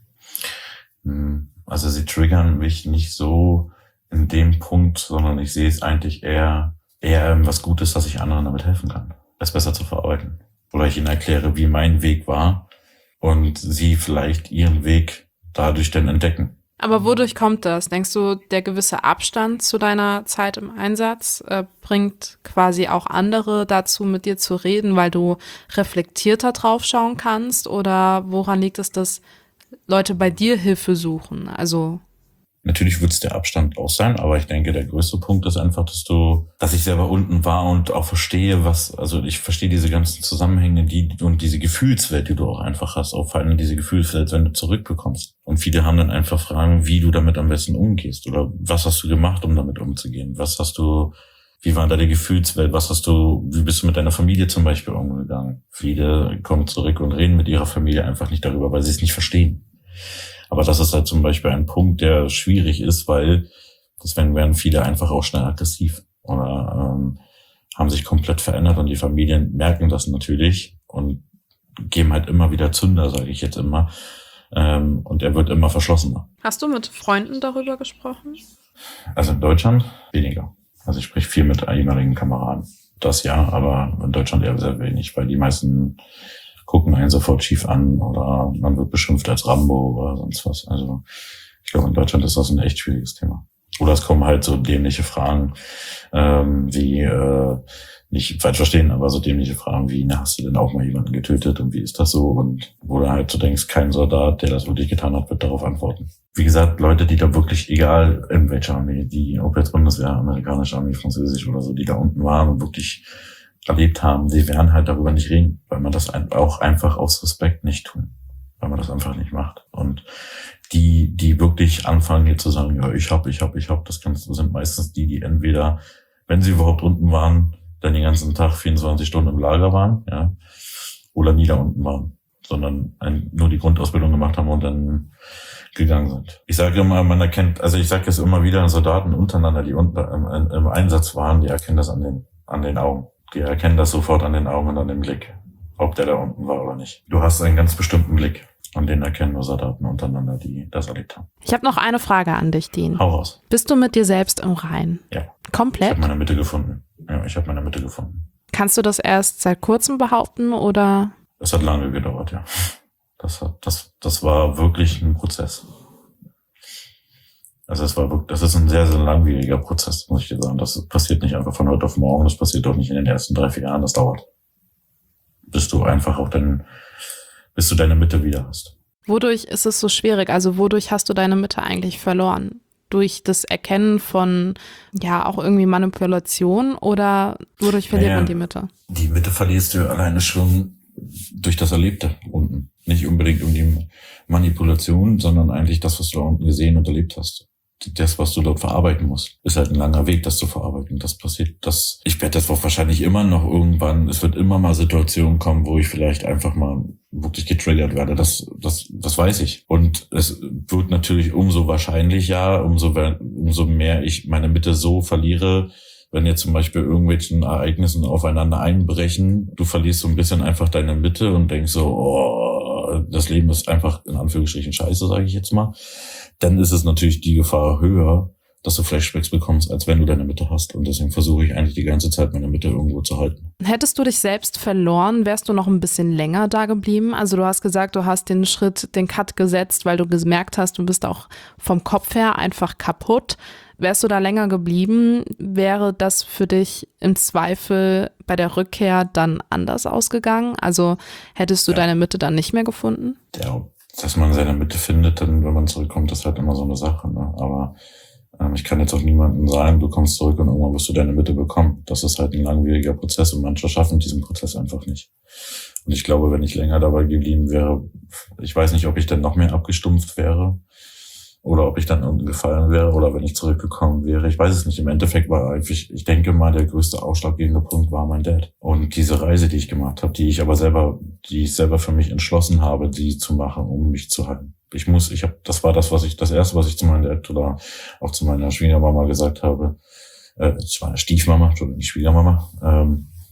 Also sie triggern mich nicht so in dem Punkt, sondern ich sehe es eigentlich eher was Gutes, dass ich anderen damit helfen kann, es besser zu verarbeiten. Oder ich ihnen erkläre, wie mein Weg war und sie vielleicht ihren Weg dadurch dann entdecken. Aber wodurch kommt das? Denkst du, der gewisse Abstand zu deiner Zeit im Einsatz bringt quasi auch andere dazu, mit dir zu reden, weil du reflektierter drauf schauen kannst? Oder woran liegt es, dass Leute bei dir Hilfe suchen? Also natürlich wird es der Abstand auch sein, aber ich denke, der größte Punkt ist einfach, dass ich selber unten war und auch verstehe, ich verstehe diese ganzen Zusammenhänge, und diese Gefühlswelt, die du auch einfach hast, auch vor allem diese Gefühlswelt, wenn du zurückbekommst. Und viele haben dann einfach Fragen, wie du damit am besten umgehst oder was hast du gemacht, um damit umzugehen? Wie war da die Gefühlswelt? Wie bist du mit deiner Familie zum Beispiel umgegangen? Viele kommen zurück und reden mit ihrer Familie einfach nicht darüber, weil sie es nicht verstehen. Aber das ist halt zum Beispiel ein Punkt, der schwierig ist, weil deswegen werden viele einfach auch schnell aggressiv oder haben sich komplett verändert und die Familien merken das natürlich und geben halt immer wieder Zünder, sage ich jetzt immer. Und er wird immer verschlossener. Hast du mit Freunden darüber gesprochen? Also in Deutschland weniger. Also ich spreche viel mit ehemaligen Kameraden. Das ja, aber in Deutschland eher sehr wenig, weil die meisten gucken einen sofort schief an oder man wird beschimpft als Rambo oder sonst was. Also ich glaube, in Deutschland ist das ein echt schwieriges Thema. Oder es kommen halt so dämliche Fragen, wie, nicht falsch verstehen, aber so dämliche Fragen wie, hast du denn auch mal jemanden getötet und wie ist das so? Und wo du halt so denkst, kein Soldat, der das wirklich getan hat, wird darauf antworten. Wie gesagt, Leute, die da wirklich, egal in welcher Armee, ob jetzt Bundeswehr, amerikanische Armee, französisch oder so, die da unten waren und wirklich erlebt haben, die werden halt darüber nicht reden, weil man das auch einfach aus Respekt nicht tun, weil man das einfach nicht macht. Und die wirklich anfangen hier zu sagen, ja, ich hab, das sind meistens die entweder, wenn sie überhaupt unten waren, dann den ganzen Tag 24 Stunden im Lager waren, ja, oder nie da unten waren, sondern nur die Grundausbildung gemacht haben und dann gegangen sind. Ich sage immer, ich sage es immer wieder, Soldaten untereinander, die unten im Einsatz waren, die erkennen das an den Augen. Die erkennen das sofort an den Augen und an dem Blick. ob der da unten war oder nicht. Du hast einen ganz bestimmten Blick. Und den erkennen nur Soldaten untereinander, die das erlebt haben. Ich habe noch eine Frage an dich, Dean. Hau raus. Bist du mit dir selbst im Reinen? Ja. Komplett? Ich habe meine Mitte gefunden. Ja, ich habe meine Mitte gefunden. Kannst du das erst seit kurzem behaupten oder? Es hat lange gedauert, ja. Das war wirklich ein Prozess. Also das ist ein sehr, sehr langwieriger Prozess, muss ich dir sagen. Das passiert nicht einfach von heute auf morgen. Das passiert doch nicht in den ersten 3-4 Jahren. Das dauert. Bis du einfach bis du deine Mitte wieder hast. Wodurch ist es so schwierig? Also wodurch hast du deine Mitte eigentlich verloren? Durch das Erkennen von, ja, auch irgendwie Manipulation oder wodurch verliert man die Mitte? Die Mitte verlierst du alleine schon durch das Erlebte unten. Nicht unbedingt um die Manipulation, sondern eigentlich das, was du da unten gesehen und erlebt hast. Das, was du dort verarbeiten musst, ist halt ein langer Weg, das zu verarbeiten. Das passiert, ich werde das auch wahrscheinlich immer noch irgendwann, es wird immer mal Situationen kommen, wo ich vielleicht einfach mal wirklich getriggert werde. Das weiß ich. Und es wird natürlich umso wahrscheinlicher, umso mehr ich meine Mitte so verliere, wenn jetzt zum Beispiel irgendwelchen Ereignissen aufeinander einbrechen, du verlierst so ein bisschen einfach deine Mitte und denkst so, oh, das Leben ist einfach in Anführungsstrichen scheiße, sage ich jetzt mal. Dann ist es natürlich die Gefahr höher, dass du Flashbacks bekommst, als wenn du deine Mitte hast. Und deswegen versuche ich eigentlich die ganze Zeit, meine Mitte irgendwo zu halten. Hättest du dich selbst verloren, wärst du noch ein bisschen länger da geblieben? Also du hast gesagt, du hast den Cut gesetzt, weil du gemerkt hast, du bist auch vom Kopf her einfach kaputt. Wärst du da länger geblieben, wäre das für dich im Zweifel bei der Rückkehr dann anders ausgegangen? Also hättest du deine Mitte dann nicht mehr gefunden? Ja, dass man seine Mitte findet, dann, wenn man zurückkommt, ist halt immer so eine Sache. Ne? Aber ich kann jetzt auch niemandem sagen, du kommst zurück und irgendwann wirst du deine Mitte bekommen. Das ist halt ein langwieriger Prozess und manche schaffen diesen Prozess einfach nicht. Und ich glaube, wenn ich länger dabei geblieben wäre, ich weiß nicht, ob ich dann noch mehr abgestumpft wäre oder ob ich dann irgendwie gefallen wäre oder wenn ich zurückgekommen wäre. Ich weiß es nicht. Im Endeffekt war eigentlich, ich denke mal, der größte ausschlaggebende Punkt war mein Dad. Und diese Reise, die ich gemacht habe, die ich selber für mich entschlossen habe, die zu machen, um mich zu heilen. Das war das Erste, was ich zu meinem Dad oder auch zu meiner Schwiegermama gesagt habe. Das war eine Stiefmama, Entschuldigung, nicht Schwiegermama.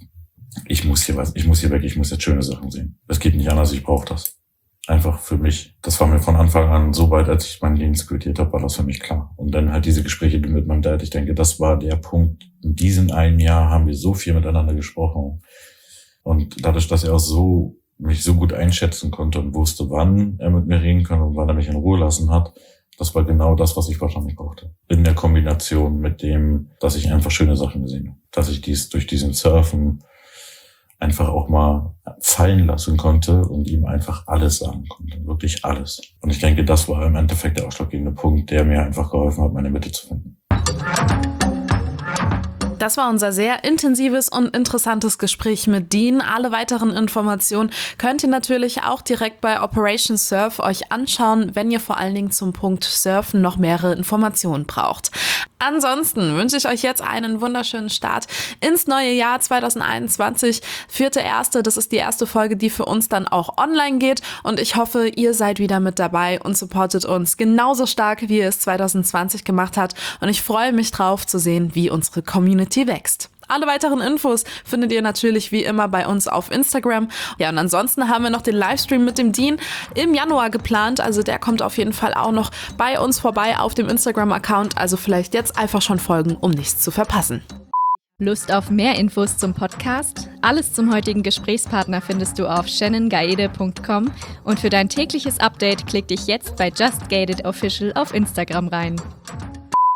Ich muss hier weg, ich muss jetzt schöne Sachen sehen. Es geht nicht anders, ich brauche das. Einfach für mich. Das war mir von Anfang an so weit, als ich meinen Dienst quittiert habe, war das für mich klar. Und dann halt diese Gespräche mit meinem Dad, ich denke, das war der Punkt. In diesem einen Jahr haben wir so viel miteinander gesprochen. Und dadurch, dass er auch mich so gut einschätzen konnte und wusste, wann er mit mir reden kann und wann er mich in Ruhe lassen hat, das war genau das, was ich wahrscheinlich brauchte. In der Kombination mit dem, dass ich einfach schöne Sachen gesehen habe. Dass ich durch diesen Surfen einfach auch mal fallen lassen konnte und ihm einfach alles sagen konnte. Wirklich alles. Und ich denke, das war im Endeffekt der ausschlaggebende Punkt, der mir einfach geholfen hat, meine Mitte zu finden. Das war unser sehr intensives und interessantes Gespräch mit Dean. Alle weiteren Informationen könnt ihr natürlich auch direkt bei Operation Surf euch anschauen, wenn ihr vor allen Dingen zum Punkt Surfen noch mehrere Informationen braucht. Ansonsten wünsche ich euch jetzt einen wunderschönen Start ins neue Jahr 2021. 4.1., das ist die erste Folge, die für uns dann auch online geht. Und ich hoffe, ihr seid wieder mit dabei und supportet uns genauso stark, wie ihr es 2020 gemacht habt. Und ich freue mich drauf zu sehen, wie unsere Community wächst. Alle weiteren Infos findet ihr natürlich wie immer bei uns auf Instagram. Ja, und ansonsten haben wir noch den Livestream mit dem Dean im Januar geplant. Also der kommt auf jeden Fall auch noch bei uns vorbei auf dem Instagram-Account. Also vielleicht jetzt einfach schon folgen, um nichts zu verpassen. Lust auf mehr Infos zum Podcast? Alles zum heutigen Gesprächspartner findest du auf shannongaede.com und für dein tägliches Update klick dich jetzt bei Just Gated Official auf Instagram rein.